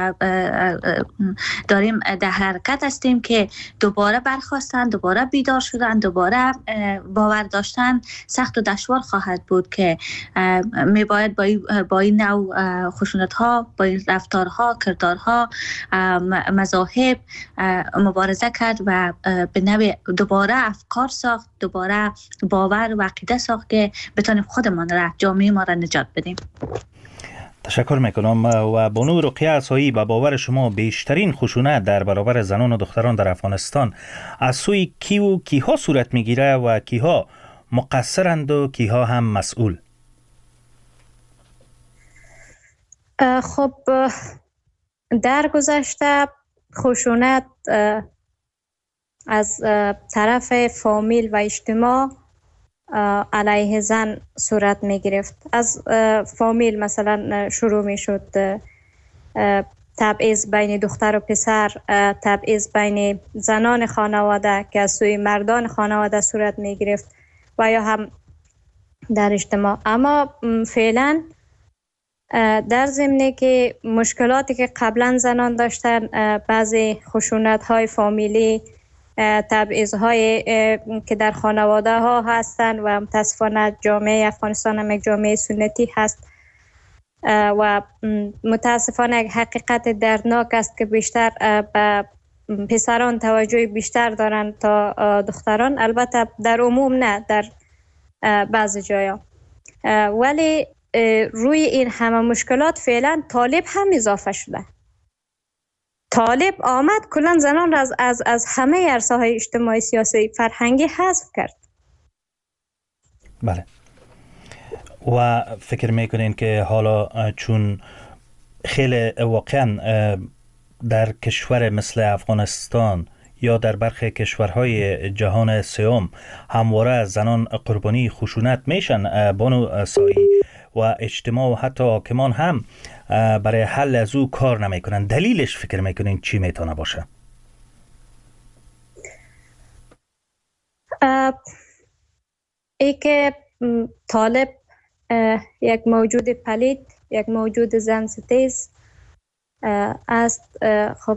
Speaker 4: داریم در حرکت هستیم که دوباره برخواستن، دوباره بیدار شدن، دوباره باور داشتن سخت و دشوار خواهد بود که میباید با این نوع خشونت ها، با این رفتارها، کردارها، مذاهب مبارزه کرد و به نوع دوباره افکار ساخت، دوباره باور و عقیده ساخت که بتونیم خودمان را، جامعه ما را نجات بدیم.
Speaker 3: تشکر میکنم. و بانو رقیه عصایی، به باور شما بیشترین خشونت در برابر زنان و دختران در افغانستان از سوی کی و کیها صورت میگیره و کیها مقصرند و کیها هم مسئول؟
Speaker 7: خب در گذشته خشونت از طرف فامیل و اجتماع علیه زن صورت می گرفت. از فامیل مثلا شروع می شد تبعیض بین دختر و پسر، تبعیض بین زنان خانواده که از سوی مردان خانواده صورت می گرفت و یا هم در اجتماع. اما فعلا در ضمن که مشکلاتی که قبلا زنان داشتن، بعضی خشونت های فامیلی، تبعیض های که در خانواده ها هستند و متاسفانه جامعه افغانستان هم یک جامعه سنتی هست و متاسفانه یک حقیقت دردناک است که بیشتر به پسران توجه بیشتر دارند تا دختران. البته در عموم نه، در بعضی جایا. ولی روی این همه مشکلات فعلا طالب هم اضافه شده. طالب آمد کلا زنان را از همه عرصه‌های اجتماعی، سیاسی، فرهنگی حذف کرد.
Speaker 3: بله. و فکر میکنین که حالا چون خیلی واقعا در کشور مثل افغانستان یا در برخی کشورهای جهان سوم همواره زنان قربانی خشونت میشن، بانو سایی، و اجتماع و حتی حاکمان هم برای حل از او کار نمیکنن، دلیلش فکر میکنین چی میتونه باشه؟
Speaker 7: ای که طالب یک موجود پلید، یک موجود زن ستیز است. خب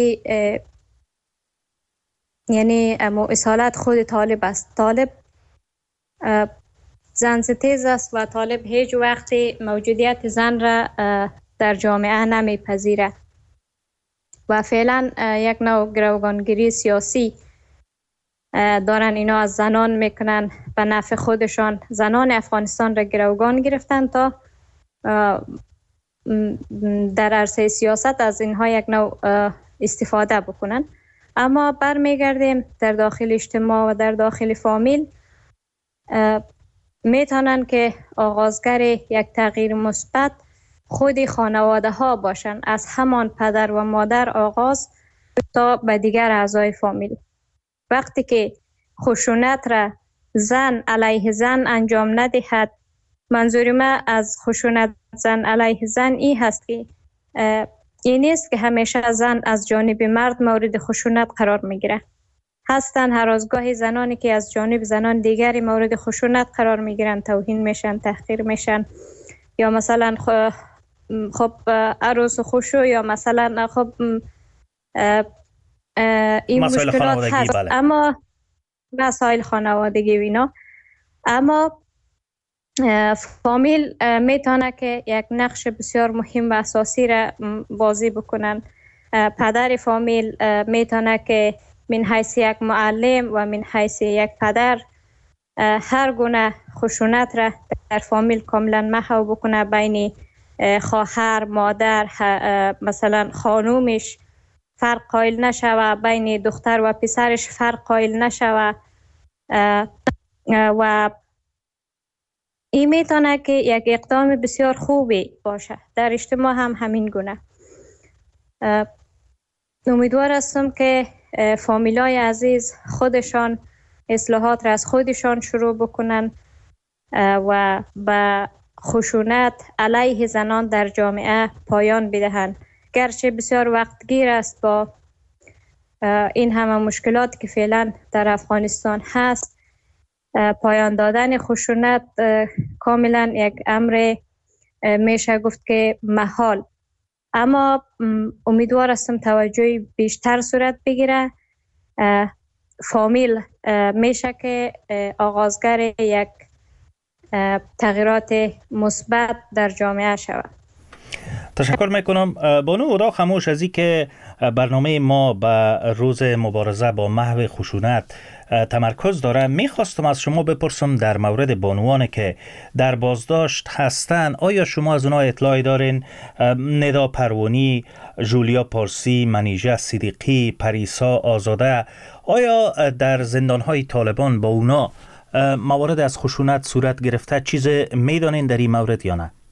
Speaker 7: یعنی اصالت خود طالب است. طالب زن ستیز است و طالب هیچ وقتی موجودیت زن را در جامعه نمیپذیره و فعلا یک نوع گروگانگیری سیاسی دارن اینا از زنان میکنن به نفع خودشان. زنان افغانستان را گروگان گرفتن تا در عرصه سیاست از اینها یک نوع استفاده بکنن. اما برمیگردیم در داخل اجتماع و در داخل فامیل، میتونن که آغازگر یک تغییر مثبت خود خانواده ها باشن، از همان پدر و مادر آغاز تا به دیگر اعضای فامیل. وقتی که خشونت را زن علیه زن انجام ندهد، منظور ما از خشونت زن علیه زن این هست که این نیست که همیشه زن از جانب مرد مورد خشونت قرار میگیره. هستن هر از گاهی زنانی که از جانب زنان دیگری مورد خشونت قرار میگیرن، توهین میشن، تحقیر میشن، یا مثلا خب عروس و خوشو، یا مثلا خب این مشکلات هست. بله. اما مسائل خانوادگی و اینا. اما فامیل میتونه که یک نقش بسیار مهم و اساسی را بازی بکنن. پدر فامیل میتونه که من حیث یک معلم و من حیث یک پدر هر گونه خشونت را در فامیل کاملا محو بکنه، بین خواهر، مادر، مثلا خانومش فرق قائل نشوه، بین دختر و پسرش فرق قائل نشوه و این میتونه که یک اقدام بسیار خوبی باشه. در اجتماع هم همین گونه. امیدوار هستم که فامیلای عزیز خودشان اصلاحات را از خودشان شروع بکنن و به خشونت علیه زنان در جامعه پایان بدهند. گرچه بسیار وقتگیر است با این همه مشکلاتی که فعلا در افغانستان هست، پایان دادن خشونت کاملا یک امر میشه گفت که محال، اما امیدوار هستم توجهی بیشتر صورت بگیره. فامیل میشه که آغازگر یک تغییرات مثبت در جامعه شود.
Speaker 3: تشکر میکنم بانو اودا خموش از این که برنامه ما به روز مبارزه با محو خشونت تمرکز داره. میخواستم از شما بپرسم در مورد بانوانی که در بازداشت هستن، آیا شما از اونا اطلاعی دارین؟ ندا پروانی، جولیا پارسی، منیژه صدیقی، پریسا آزاده، آیا در زندانهای طالبان با اونا موارد از خشونت صورت گرفته؟ چیز میدانین در این مورد یا نه؟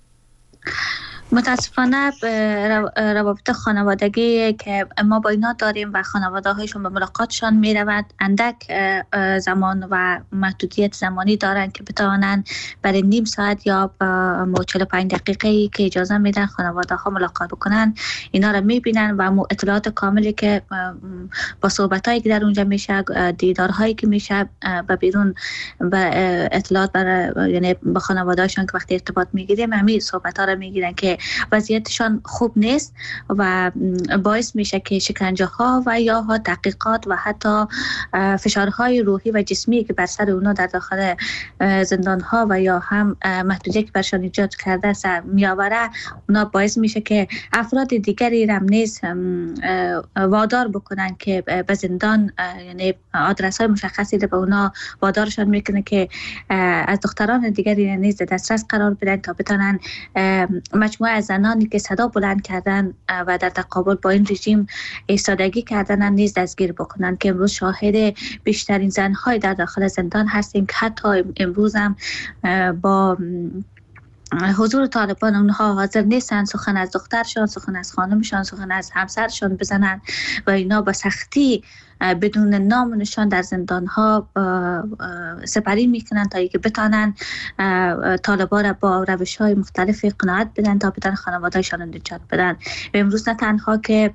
Speaker 4: متاسفانه روابط خانوادگی که ما با اینا داریم و خانواده هایشون به ملاقاتشان می رود اندک زمان و محدودیت زمانی دارن که بتوانن برای نیم ساعت یا 45 دقیقه که اجازه میدن خانواده ها ملاقات بکنن اینا را می بینن و اطلاعات کاملی که با صحبت هایی که در اونجا میشه، دیدارهایی که میشه به بیرون به اطلاعات یعنی با خانواده هاشون که وقتی ارتباط میگیریم همین صحبت ها را میگیرن که وضعیتشان خوب نیست و باعث میشه که شکنجه ها و یا ها تحقیقات و حتی فشارهای روحی و جسمی که بر سر اونا در داخل زندان ها و یا هم محدودیت که برشان ایجاد کرده سر میآوره، اونا باعث میشه که افراد دیگری را نیز وادار بکنن که به زندان، یعنی آدرس های مشخصی به اونا وادارشان میکنه که از دختران دیگری نیز دسترس قرار بدن تا بتونن مجموعه از زنانی که صدا بلند کردن و در تقابل با این رژیم ایستادگی کردن نیز دستگیر بکنن، که امروز شاهد بیشترین زنهای در داخل زندان هستیم که حتی امروز هم با حضور طالبان اونها حاضر نیستن سخن از دخترشان، سخن از خانمشان، سخن از همسرشان بزنن و اینا با سختی بدون نام و نشان در زندان ها سپری میکنن تا اینکه بتانن طالبان را با روش های مختلف قناعت بدن تا بتانن خانواده‌شان نجات بدن. و امروز نه تنها که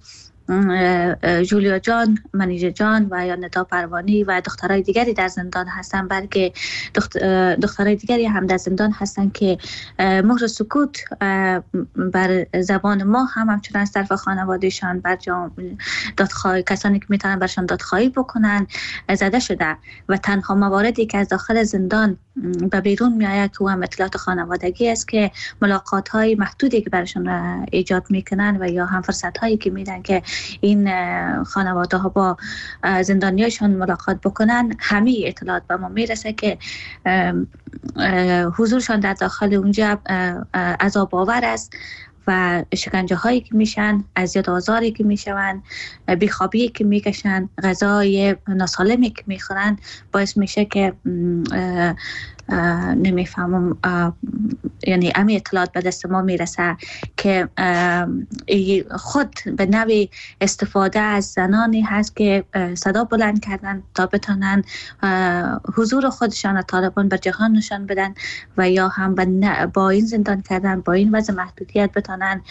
Speaker 4: جولیا جان، منیژه جان و یا ندا پروانی و دخترای دیگری در زندان هستن، بلکه دخترای دیگری هم در زندان هستن که مهر سکوت بر زبان ما همچنان از طرف خانوادهشان بر دادخواهی، کسانی که میتونن برشان دادخواهی بکنن، زده شده و تنها مواردی که از داخل زندان به بیرون میآید که هم اطلاعات خانوادگی است که ملاقات های محدودی که برشان ایجاد میکنن و یا هم فرصت هایی که میدن که این خانواده ها با زندانیاشون ملاقات بکنن، همه اطلاعات به ما میرسه که حضورشان در داخل اونجا عذاب آور است و شکنجه هایی که میشن، اذیت و آزاری که میشون، بیخوابی که میکشن، غذای ناسالمی که میخورن، باعث میشه که نمیفهمم، یعنی امی اطلاعات به دست ما میرسه که خود به نوع استفاده از زنانی هست که صدا بلند کردن تا بتانن حضور خودشان طالبان بر جهان نشان بدن و یا هم با این زندان کردن، با این وضع محدودیت بتانن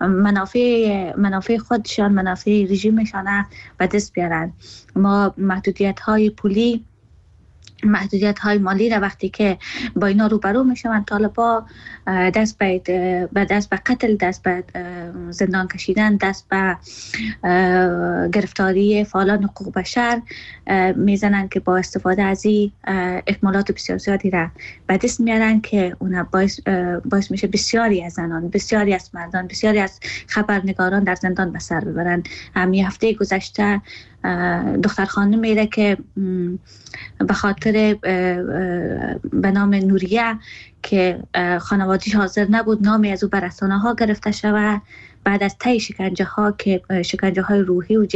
Speaker 4: منافع خودشان، منافع رژیمشان به دست بیارن. ما محدودیت های پولی، محدودیت های مالی را وقتی که با اینا روبرو میشوند، طالبا دست به قتل، دست به زندان کشیدن، دست به گرفتاری فعالان حقوق بشر میزنن که با استفاده از این اکمالات بسیار زیادی را به دست میارن که اون باعث میشه بسیاری از زنان، بسیاری از مردان، بسیاری از خبرنگاران در زندان به سر ببرن. همین هفته گذشته دختر خانم میره که به خاطر به نام نوریه که خانواده‌اش حاضر نبود نامی از او بر رسانه ها گرفته شود، بعد از طی شکنجه ها که شکنجه های روحی و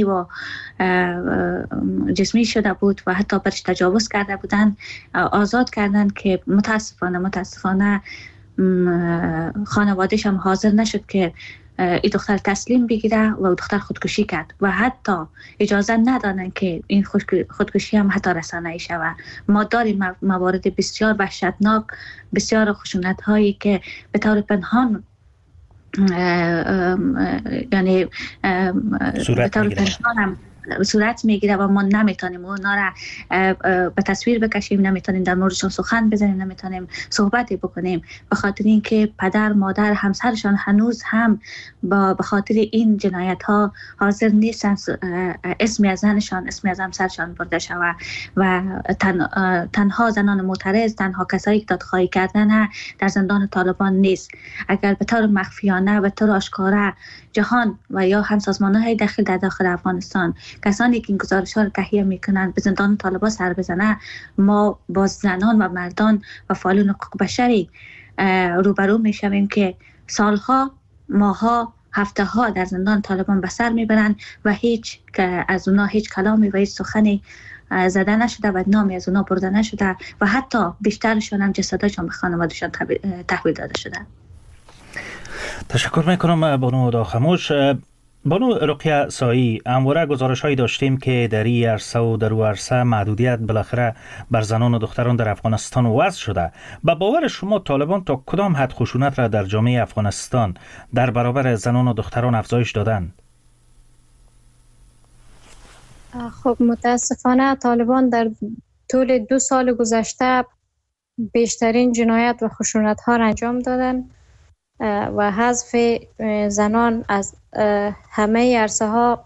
Speaker 4: جسمی شده بود و حتی برش تجاوز کرده بودند، آزاد کردند که متاسفانه خانواده‌اش هم حاضر نشد که این دختر تسلیم بگیره و دختر خودکشی کرد و حتی اجازه ندادن که این خودکشی هم حتی رسانه‌ای شود. ما داریم موارد بسیار وحشتناک، بسیار خشونت هایی که به طور پنهان یعنی به طور پنهان هم صورت میگیره و ما نمیتونیم اونا را به تصویر بکشیم، نمیتونیم در موردشان سخن بزنیم، نمیتونیم صحبتی بکنیم، به خاطر اینکه پدر، مادر، همسرشان هنوز هم به خاطر این جنایت ها حاضر نیستن اسمی از زنشان، اسمی از همسرشان برده شود و تنها زنان معترض، تنها کسایی که دادخواهی کردن در زندان طالبان نیست. اگر به طور مخفیانه، به طور آشکارا جهان و یا هم سازمان‌های داخل افغانستان کسانی که این گزارش‌ها را تهیه می‌کنند به زندان طالبان سر بزنه، ما با زنان و مردان و فعالان حقوق بشری روبرو می‌شویم که سالها، ماه‌ها، هفته‌ها در زندان طالبان به سر می‌برند و هیچ از اونا هیچ کلامی و هیچ سخنی زده نشده و نامی از اونا برده نشده و حتی بیشترشون هم جسدشون به خانواده‌شان تحویل داده شده.
Speaker 3: تشکر میکنم بانو داخموش. بانو رقیه سایی، همواره گزارش هایی داشتیم که در این عرصه و در اون عرصه محدودیت بالاخره بر زنان و دختران در افغانستان وضع شده. به باور شما طالبان تا کدام حد خشونت را در جامعه افغانستان در برابر زنان و دختران افزایش دادند؟
Speaker 7: خب متاسفانه طالبان در طول 2 سال گذشته بیشترین جنایت و خشونت ها را انجام دادند و حذف زنان از همه عرصه ها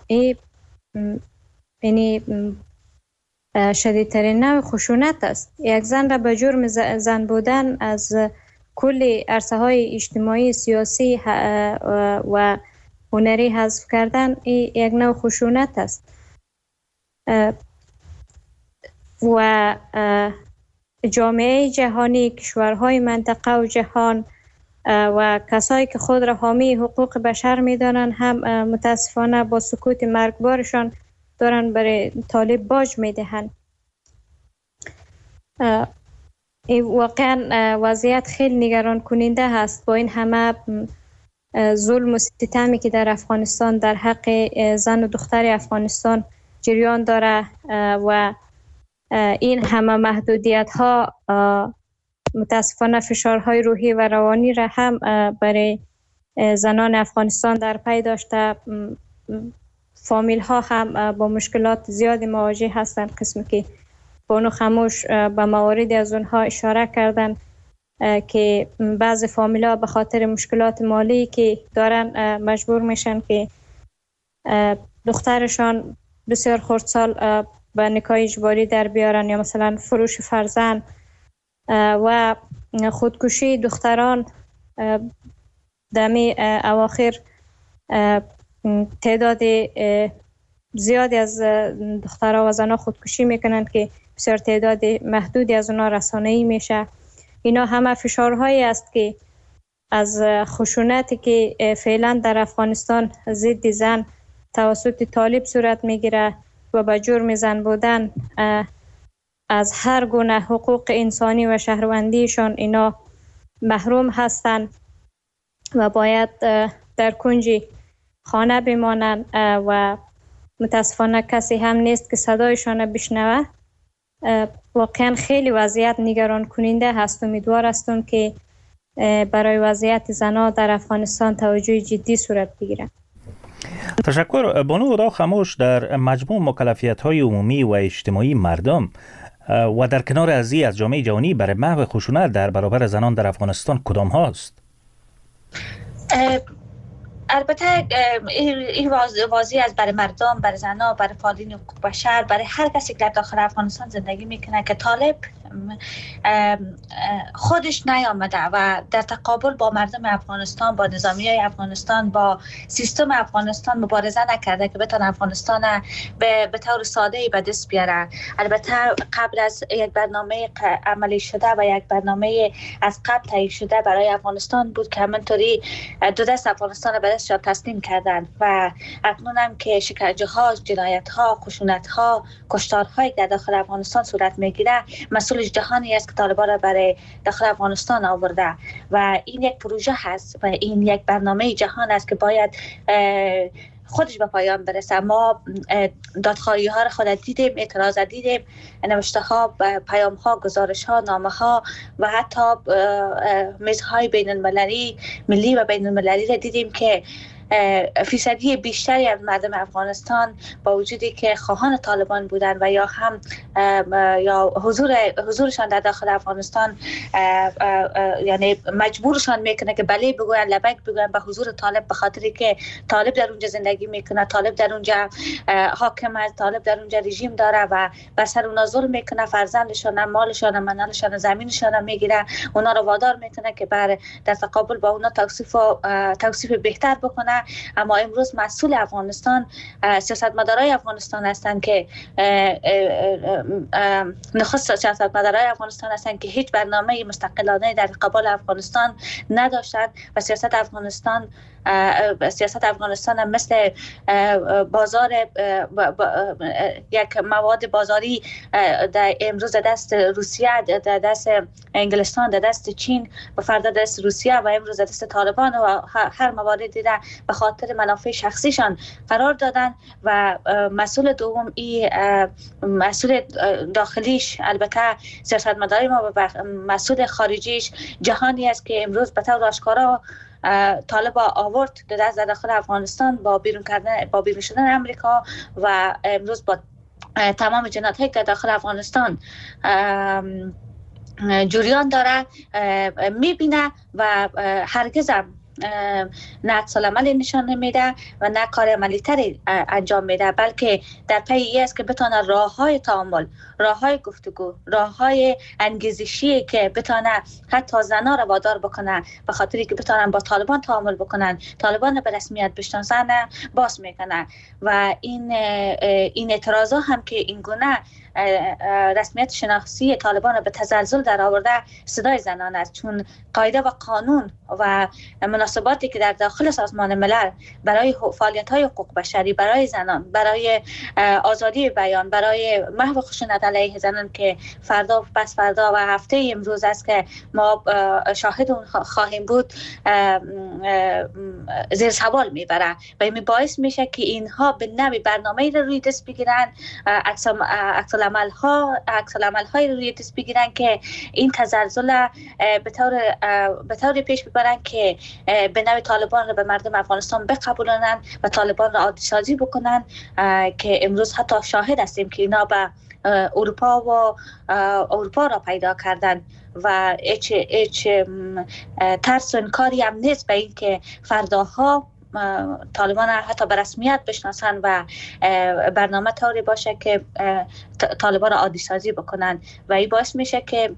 Speaker 7: یعنی شدیدترین نوع خشونت است. یک زن را به جرم زن بودن از کل عرصه های اجتماعی، سیاسی و هنری حذف کردن یک نوع خشونت است و جامعه جهانی، کشورهای منطقه و جهان و کسایی که خود را حامی حقوق بشر می‌دانند هم متاسفانه با سکوت مرگبارشان دارن برای طالب باج می‌دهند. واقعا وضعیت خیلی نگران کننده هست با این همه ظلم و ستمی که در افغانستان در حق زن و دختر افغانستان جریان داره و این همه محدودیت ها متاسفانه فشارهای روحی و روانی را هم برای زنان افغانستان در پی داشته. فامیل ها هم با مشکلات زیادی مواجه هستند، قسمی که بانو خموش به مواردی از اونها اشاره کردن که بعضی فامیل ها به خاطر مشکلات مالی که دارن مجبور میشن که دخترشان بسیار خردسال به نکاح اجباری در بیارن یا مثلا فروش فرزند و خودکشی دختران. دمی اواخر تعداد زیادی از دخترها و زنها خودکشی میکنند که بسیار تعداد محدودی از اونها رسانه‌ای میشه. اینا همه فشارهایی است که از خشونتی که فعلا در افغانستان ضد زن توسط طالب صورت میگیره و به جرم زن بودن از هر گونه حقوق انسانی و شهروندیشان اینا محروم هستند و باید در کنج خانه بمانند و متاسفانه کسی هم نیست که صدایشان بشنوه. واقعا خیلی وضعیت نگران کننده هست. امیدوار هستم که برای وضعیت زنان در افغانستان توجه جدی صورت بگیرد.
Speaker 3: تشکر. بانو داخموش، در مجموع مکلفیت‌های عمومی و اجتماعی مردم و در کنار از جامعه جهانی برای محو خشونت در برابر زنان در افغانستان کدام هاست؟
Speaker 4: البته این واضح است برای مردم، برای زنان، برای فعالین حقوق بشر، برای هر کسی که در داخل افغانستان زندگی میکنه که طالب خودش نیامده و در تقابل با مردم افغانستان، با نظامیای افغانستان، با سیستم افغانستان مبارزه نکرده که بتونه افغانستان به طور ساده‌ای به دست بیاره. البته قبل از یک برنامه عملی شده و یک برنامه از قبل تعیین شده برای افغانستان بود که همینطوری دو دست افغانستان به دستشان تسلیم کردند و اکنون هم که شکنجه ها، جنایت ها، خشونت ها، کشتار های در داخل افغانستان صورت میگیره، مسئولش جهانی است که طالبان را برای داخل افغانستان آورده و این یک پروژه هست و این یک برنامه جهان است که باید خودش به پایان برسه. ما دادخواهی ها را خود دیدیم، اعتراض دیدیم، نوشته ها، پیام ها، گزارش ها، نامه ها و حتی میزهای بین المللی، ملی و بین المللی را دیدیم که فیصدی بیشتری از مردم افغانستان با وجودی که خواهان طالبان بودن و یا هم یا حضورشان در داخل افغانستان یعنی مجبورشان میکنه که بله بگوین، لبک بگوین به حضور طالب، به خاطری که طالب در اونجا زندگی میکنه، طالب در اونجا حاکم است، طالب در اونجا رژیم داره و بر سر اونا ظلم میکنه، فرزندشان، مالشان، منالشان، زمینشان میگیره، اونا رو وادار میکنه که در تقابل با اونا توصیف بهتر بکنه. اما امروز مسئول افغانستان سیاستمدارای افغانستان هستند که نخست سیاستمدارای افغانستان هستند که هیچ برنامه مستقلانه در قبال افغانستان نداشتند و سیاست افغانستان هم مثل بازار یک مواد بازاری در امروز دست روسیه، در دست انگلستان، در دست چین و فردا دست روسیه و امروز دست طالبان و هر مواردی را به خاطر منافع شخصیشان قرار دادن و مسئول دوم مسئول داخلیش البته سیاستمداری ما و مسئول خارجیش جهانی است که امروز به طور آشکارا طالب آورد در داخل افغانستان با بیرون شدن امریکا و امروز با تمام جنایت‌هایی که داخل افغانستان جریان داره میبینه و هرگز نه عکس‌العمل نشان نمیده و نه کار عملی تری انجام میده، بلکه در پی ای است که بتونه راه‌های تعامل، راه‌های گفتگو، راه‌های انگیزشی که بتونه حتی زنان را وادار بکنه به خاطری که بتونن با طالبان تعامل بکنن، طالبان به رسمیت بشناسن، باز میکنه و این اعتراضا هم که این گونه رسمیت شناسی طالبان را به تزلزل در آورده صدای زنان است، چون قاعده و قانون و مناسباتی که در داخل سازمان ملل برای فعالیت‌های حقوق بشری، برای زنان، برای آزادی بیان، برای محو خشونت علیه زنان که فردا پس فردا و هفته امروز است که ما شاهد اون خواهیم بود زیر سوال میبره و این باعث میشه که اینها به نوعی برنامه‌ای رو روی دست بگیرن، عکس‌العمل‌های روی دست بگیرن که این تزلزل به طور پیش ببرن که به نوع طالبان را به مردم افغانستان بقبولانن و طالبان را عادی سازی بکنن که امروز حتی شاهد هستیم که اینا به اروپا را پیدا کردن و هیچ ترس و انکاری هم نیست به این که فرداها طالبان حتی به رسمیت بشناسن و برنامه طوری باشه که طالبان را عادی سازی بکنن و این باعث میشه که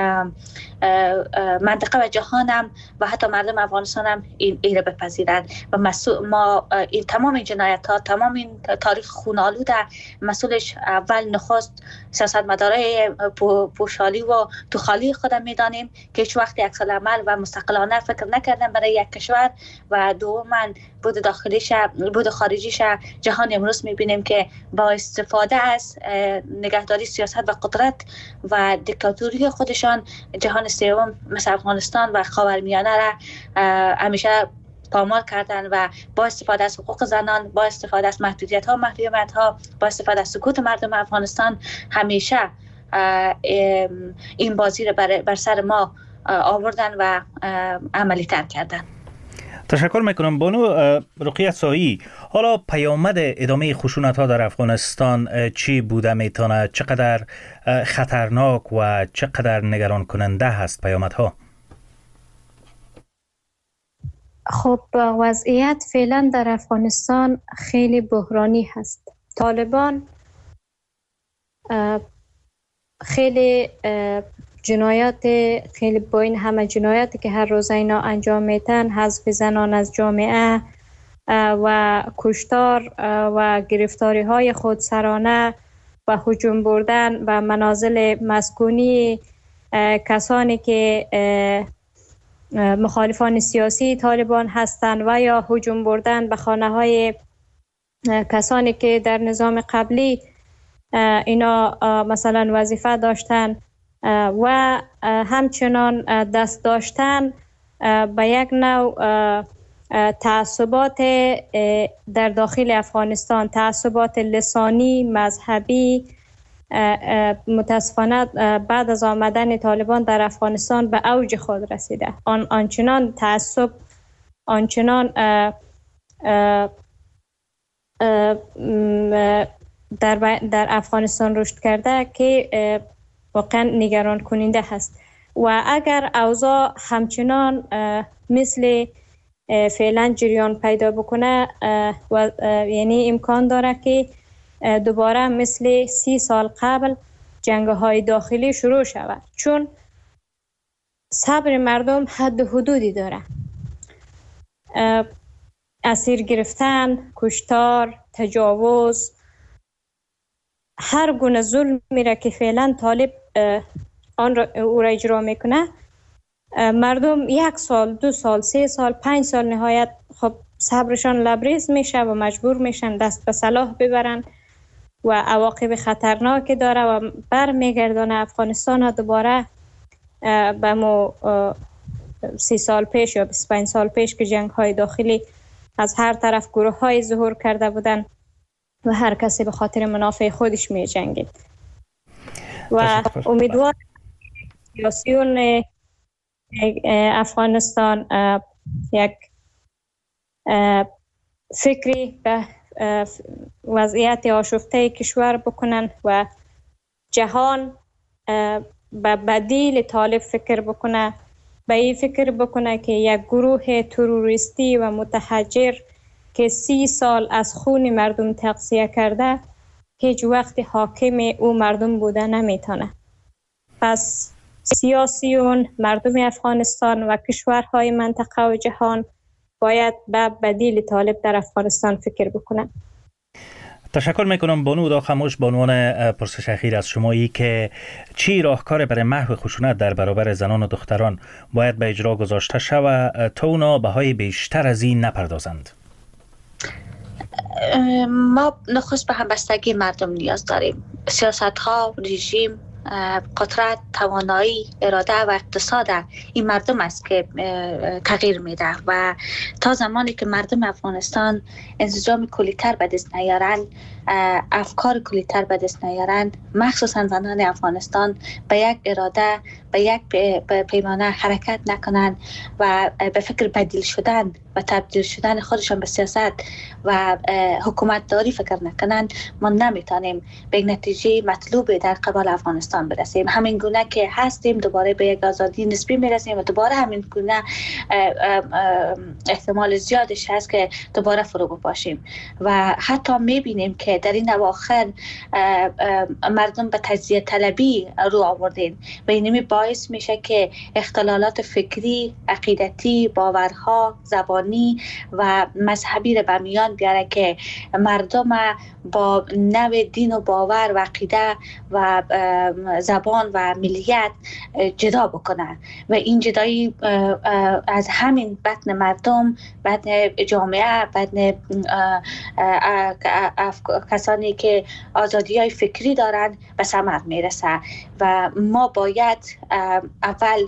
Speaker 4: منطقه و جهان هم و حتی مردم افغانستان هم این را بپذیرند و ما این تمام این جنایت ها، تمام این تاریخ خون‌آلود مسئولش اول نخست سیاستمدارای پوشالی و توخالی خودم میدانیم که هیچ وقت عکس‌العمل و مستقلانه فکر نکردن برای یک کشور و دوما بود داخلیش بود خارجیش جهان امروز میبینیم که با استفاده از نگهداری سیاست و قدرت و دیکتاتوری خودشان جهان سوم مثل افغانستان و خاورمیانه را همیشه پامال کردن و با استفاده از حقوق زنان، با استفاده از محدودیت‌ها، با استفاده از سکوت مردم افغانستان همیشه این بازی را بر سر ما آوردن و عملی تر کردن.
Speaker 3: تشکر میکنم بانو رقیه سایی. حالا پیامد ادامه خشونت ها در افغانستان چی بوده میتونه؟ چقدر خطرناک و چقدر نگران کننده هست پیامد ها؟
Speaker 7: خب وضعیت فعلا در افغانستان خیلی بحرانی هست. طالبان خیلی جنایات، خیلی با این همه جنایاتی که هر روز اینا انجام میتن، حذف زنان از جامعه و کشتار و گرفتاری های خودسرانه و هجوم بردن و منازل مسکونی کسانی که مخالفان سیاسی طالبان هستند و یا هجوم بردن به خانه های کسانی که در نظام قبلی اینا مثلا وظیفه داشتن و همچنان دست داشتن به یک نوع تعصبات در داخل افغانستان، تعصبات لسانی، مذهبی. متاسفانه بعد از آمدن طالبان در افغانستان به اوج خود رسیده. آنچنان تعصب، آنچنان در افغانستان رشد کرده که واقعا نگران کننده هست. و اگر اوضاع همچنان مثل فعلا جریان پیدا بکنه و یعنی امکان داره که دوباره مثل 30 سال قبل جنگ‌های داخلی شروع شود، چون صبر مردم حد و حدودی داره. اسیر گرفتن، کشتار، تجاوز، هر گونه ظلمی را که فعلا طالب او را اجرا میکنه، مردم 1 سال، 2 سال، 3 سال، 5 سال نهایت خب صبرشان لبریز میشه و مجبور میشن دست به سلاح ببرن و عواقب خطرناکی داره و برمیگردانه افغانستان دوباره به مو 30 سال پیش یا 25 سال پیش که جنگ های داخلی از هر طرف گروه های ظهور کرده بودن و هر کسی به خاطر منافع خودش می جنگید. و امیدوار سیاسیون افغانستان یک فکری به وضعیت آشفته کشور بکنن و جهان به بدیل طالب فکر بکنه، به این فکر بکنه که یک گروه تروریستی و متحجر که 30 سال از خون مردم تغذیه کرده هیچ وقت حاکم او مردم بوده نمیتونه. پس سیاسیون، مردم افغانستان و کشورهای منطقه و جهان باید به بدیل طالب در افغانستان فکر بکنن.
Speaker 3: تشکر میکنم بانو دا خموش. به عنوان پرسش اخیر از شمایی که چی راهکار برای محو خشونت در برابر زنان و دختران باید به اجرا گذاشته شود تا اونا بهای بیشتر از این نپردازند؟
Speaker 4: ما نخست به همبستگی مردم نیاز داریم. سیاست ها، رژیم، قدرت، توانایی، اراده و اقتصاد این مردم است که تغییر میده و تا زمانی که مردم افغانستان انسجام کلی‌تر به دست نیارن، افکار کلی‌تر به دست نیارن، مخصوصا زنان افغانستان به یک اراده، به یک پیمانه حرکت نکنن و به فکر بدیل شدن و تبدیل شدن خودشان به سیاست و حکومت داری فکر نکنن، ما نمیتونیم به نتیجه مطلوب در قبال افغانستان برسیم. همین گونه که هستیم دوباره به یک آزادی نسبی میرسیم و دوباره همین گونه احتمال زیادش هست که دوباره فرو باشیم و حتی میبینیم که در این اواخر مردم به تجزیه طلبی رو آوردین و این باعث میشه که اختلالات فکری، عقیدتی، باورها، زبانی و مذهبی رو به میان بیاره که مردم با نوع دین و باور و عقیده و زبان و ملیت جدا بکنن و این جدایی از همین بطن مردم، بطن جامعه، بطن کسانی که آزادی های فکری دارند به ثمر میرسه و ما باید اول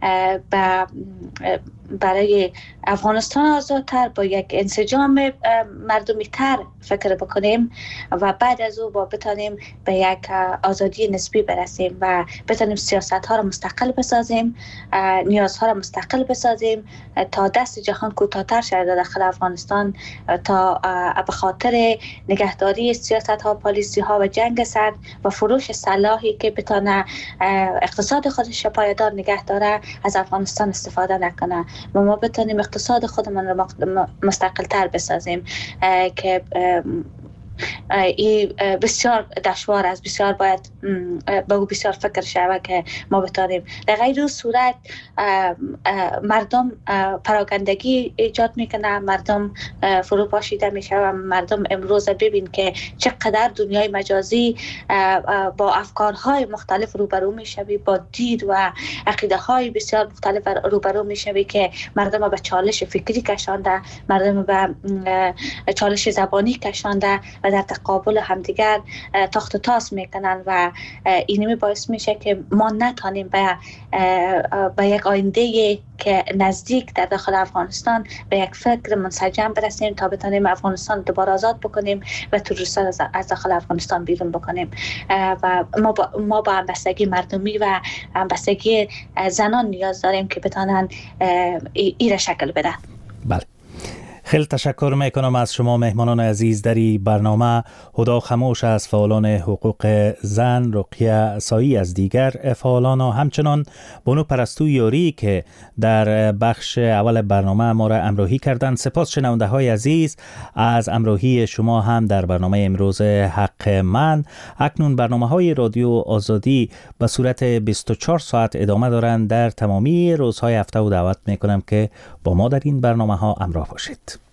Speaker 4: برای افغانستان آزادتر با یک انسجام مردمی تر فکر بکنیم و بعد از او بتانیم به یک آزادی نسبی برسیم و بتانیم سیاست ها را مستقل بسازیم، نیازها را مستقل بسازیم تا دست جهان کوتاه‌تر شود داخل افغانستان، تا به خاطر نگهداری سیاست ها، پالیسی ها و جنگ سرد و فروش سلاحی که بتانه اقتصاد خودش پایدار نگه داره از افغانستان استفاده نکنه و ما بتانیم اقتصاد خودمان را مستقل تر بسازیم که این بسیار دشوار است، بسیار باید به او بسیار فکر شود که ما بتانیم. در غیر صورت مردم پراکندگی ایجاد میکنه، مردم فروپاشیده میشه و مردم امروز ببین که چقدر دنیای مجازی با افکارهای مختلف روبرو میشوی، با دید و عقیده های بسیار مختلف روبرو میشوی که مردم به چالش فکری کشانده، مردم به چالش زبانی کشانده و در تقابل همدیگر تاخت و تاس میکنن و اینمی باعث میشه که ما نتانیم به یک آینده که نزدیک در داخل افغانستان به یک فکر منسجم برسیم تا بتانیم افغانستان دوباره آزاد بکنیم و تروریستان از داخل افغانستان بیرون بکنیم. و ما با همبستگی مردمی و همبستگی زنان نیاز داریم که بتانن این شکل بدن.
Speaker 3: بله، خیلی تشکر میکنم از شما مهمانان عزیز در این برنامه. هدا خموش از فعالان حقوق زن، رقیه سایی از دیگر فعالان و همچنان بانو پرستو یاری که در بخش اول برنامه ما را همراهی کردند. سپاس شنونده های عزیز از همراهی شما هم در برنامه امروز حق من. اکنون برنامه های رادیو آزادی به صورت 24 ساعت ادامه دارند در تمامی روزهای هفته و دعوت میکنم که با ما در این برنامه ها همراه باشید.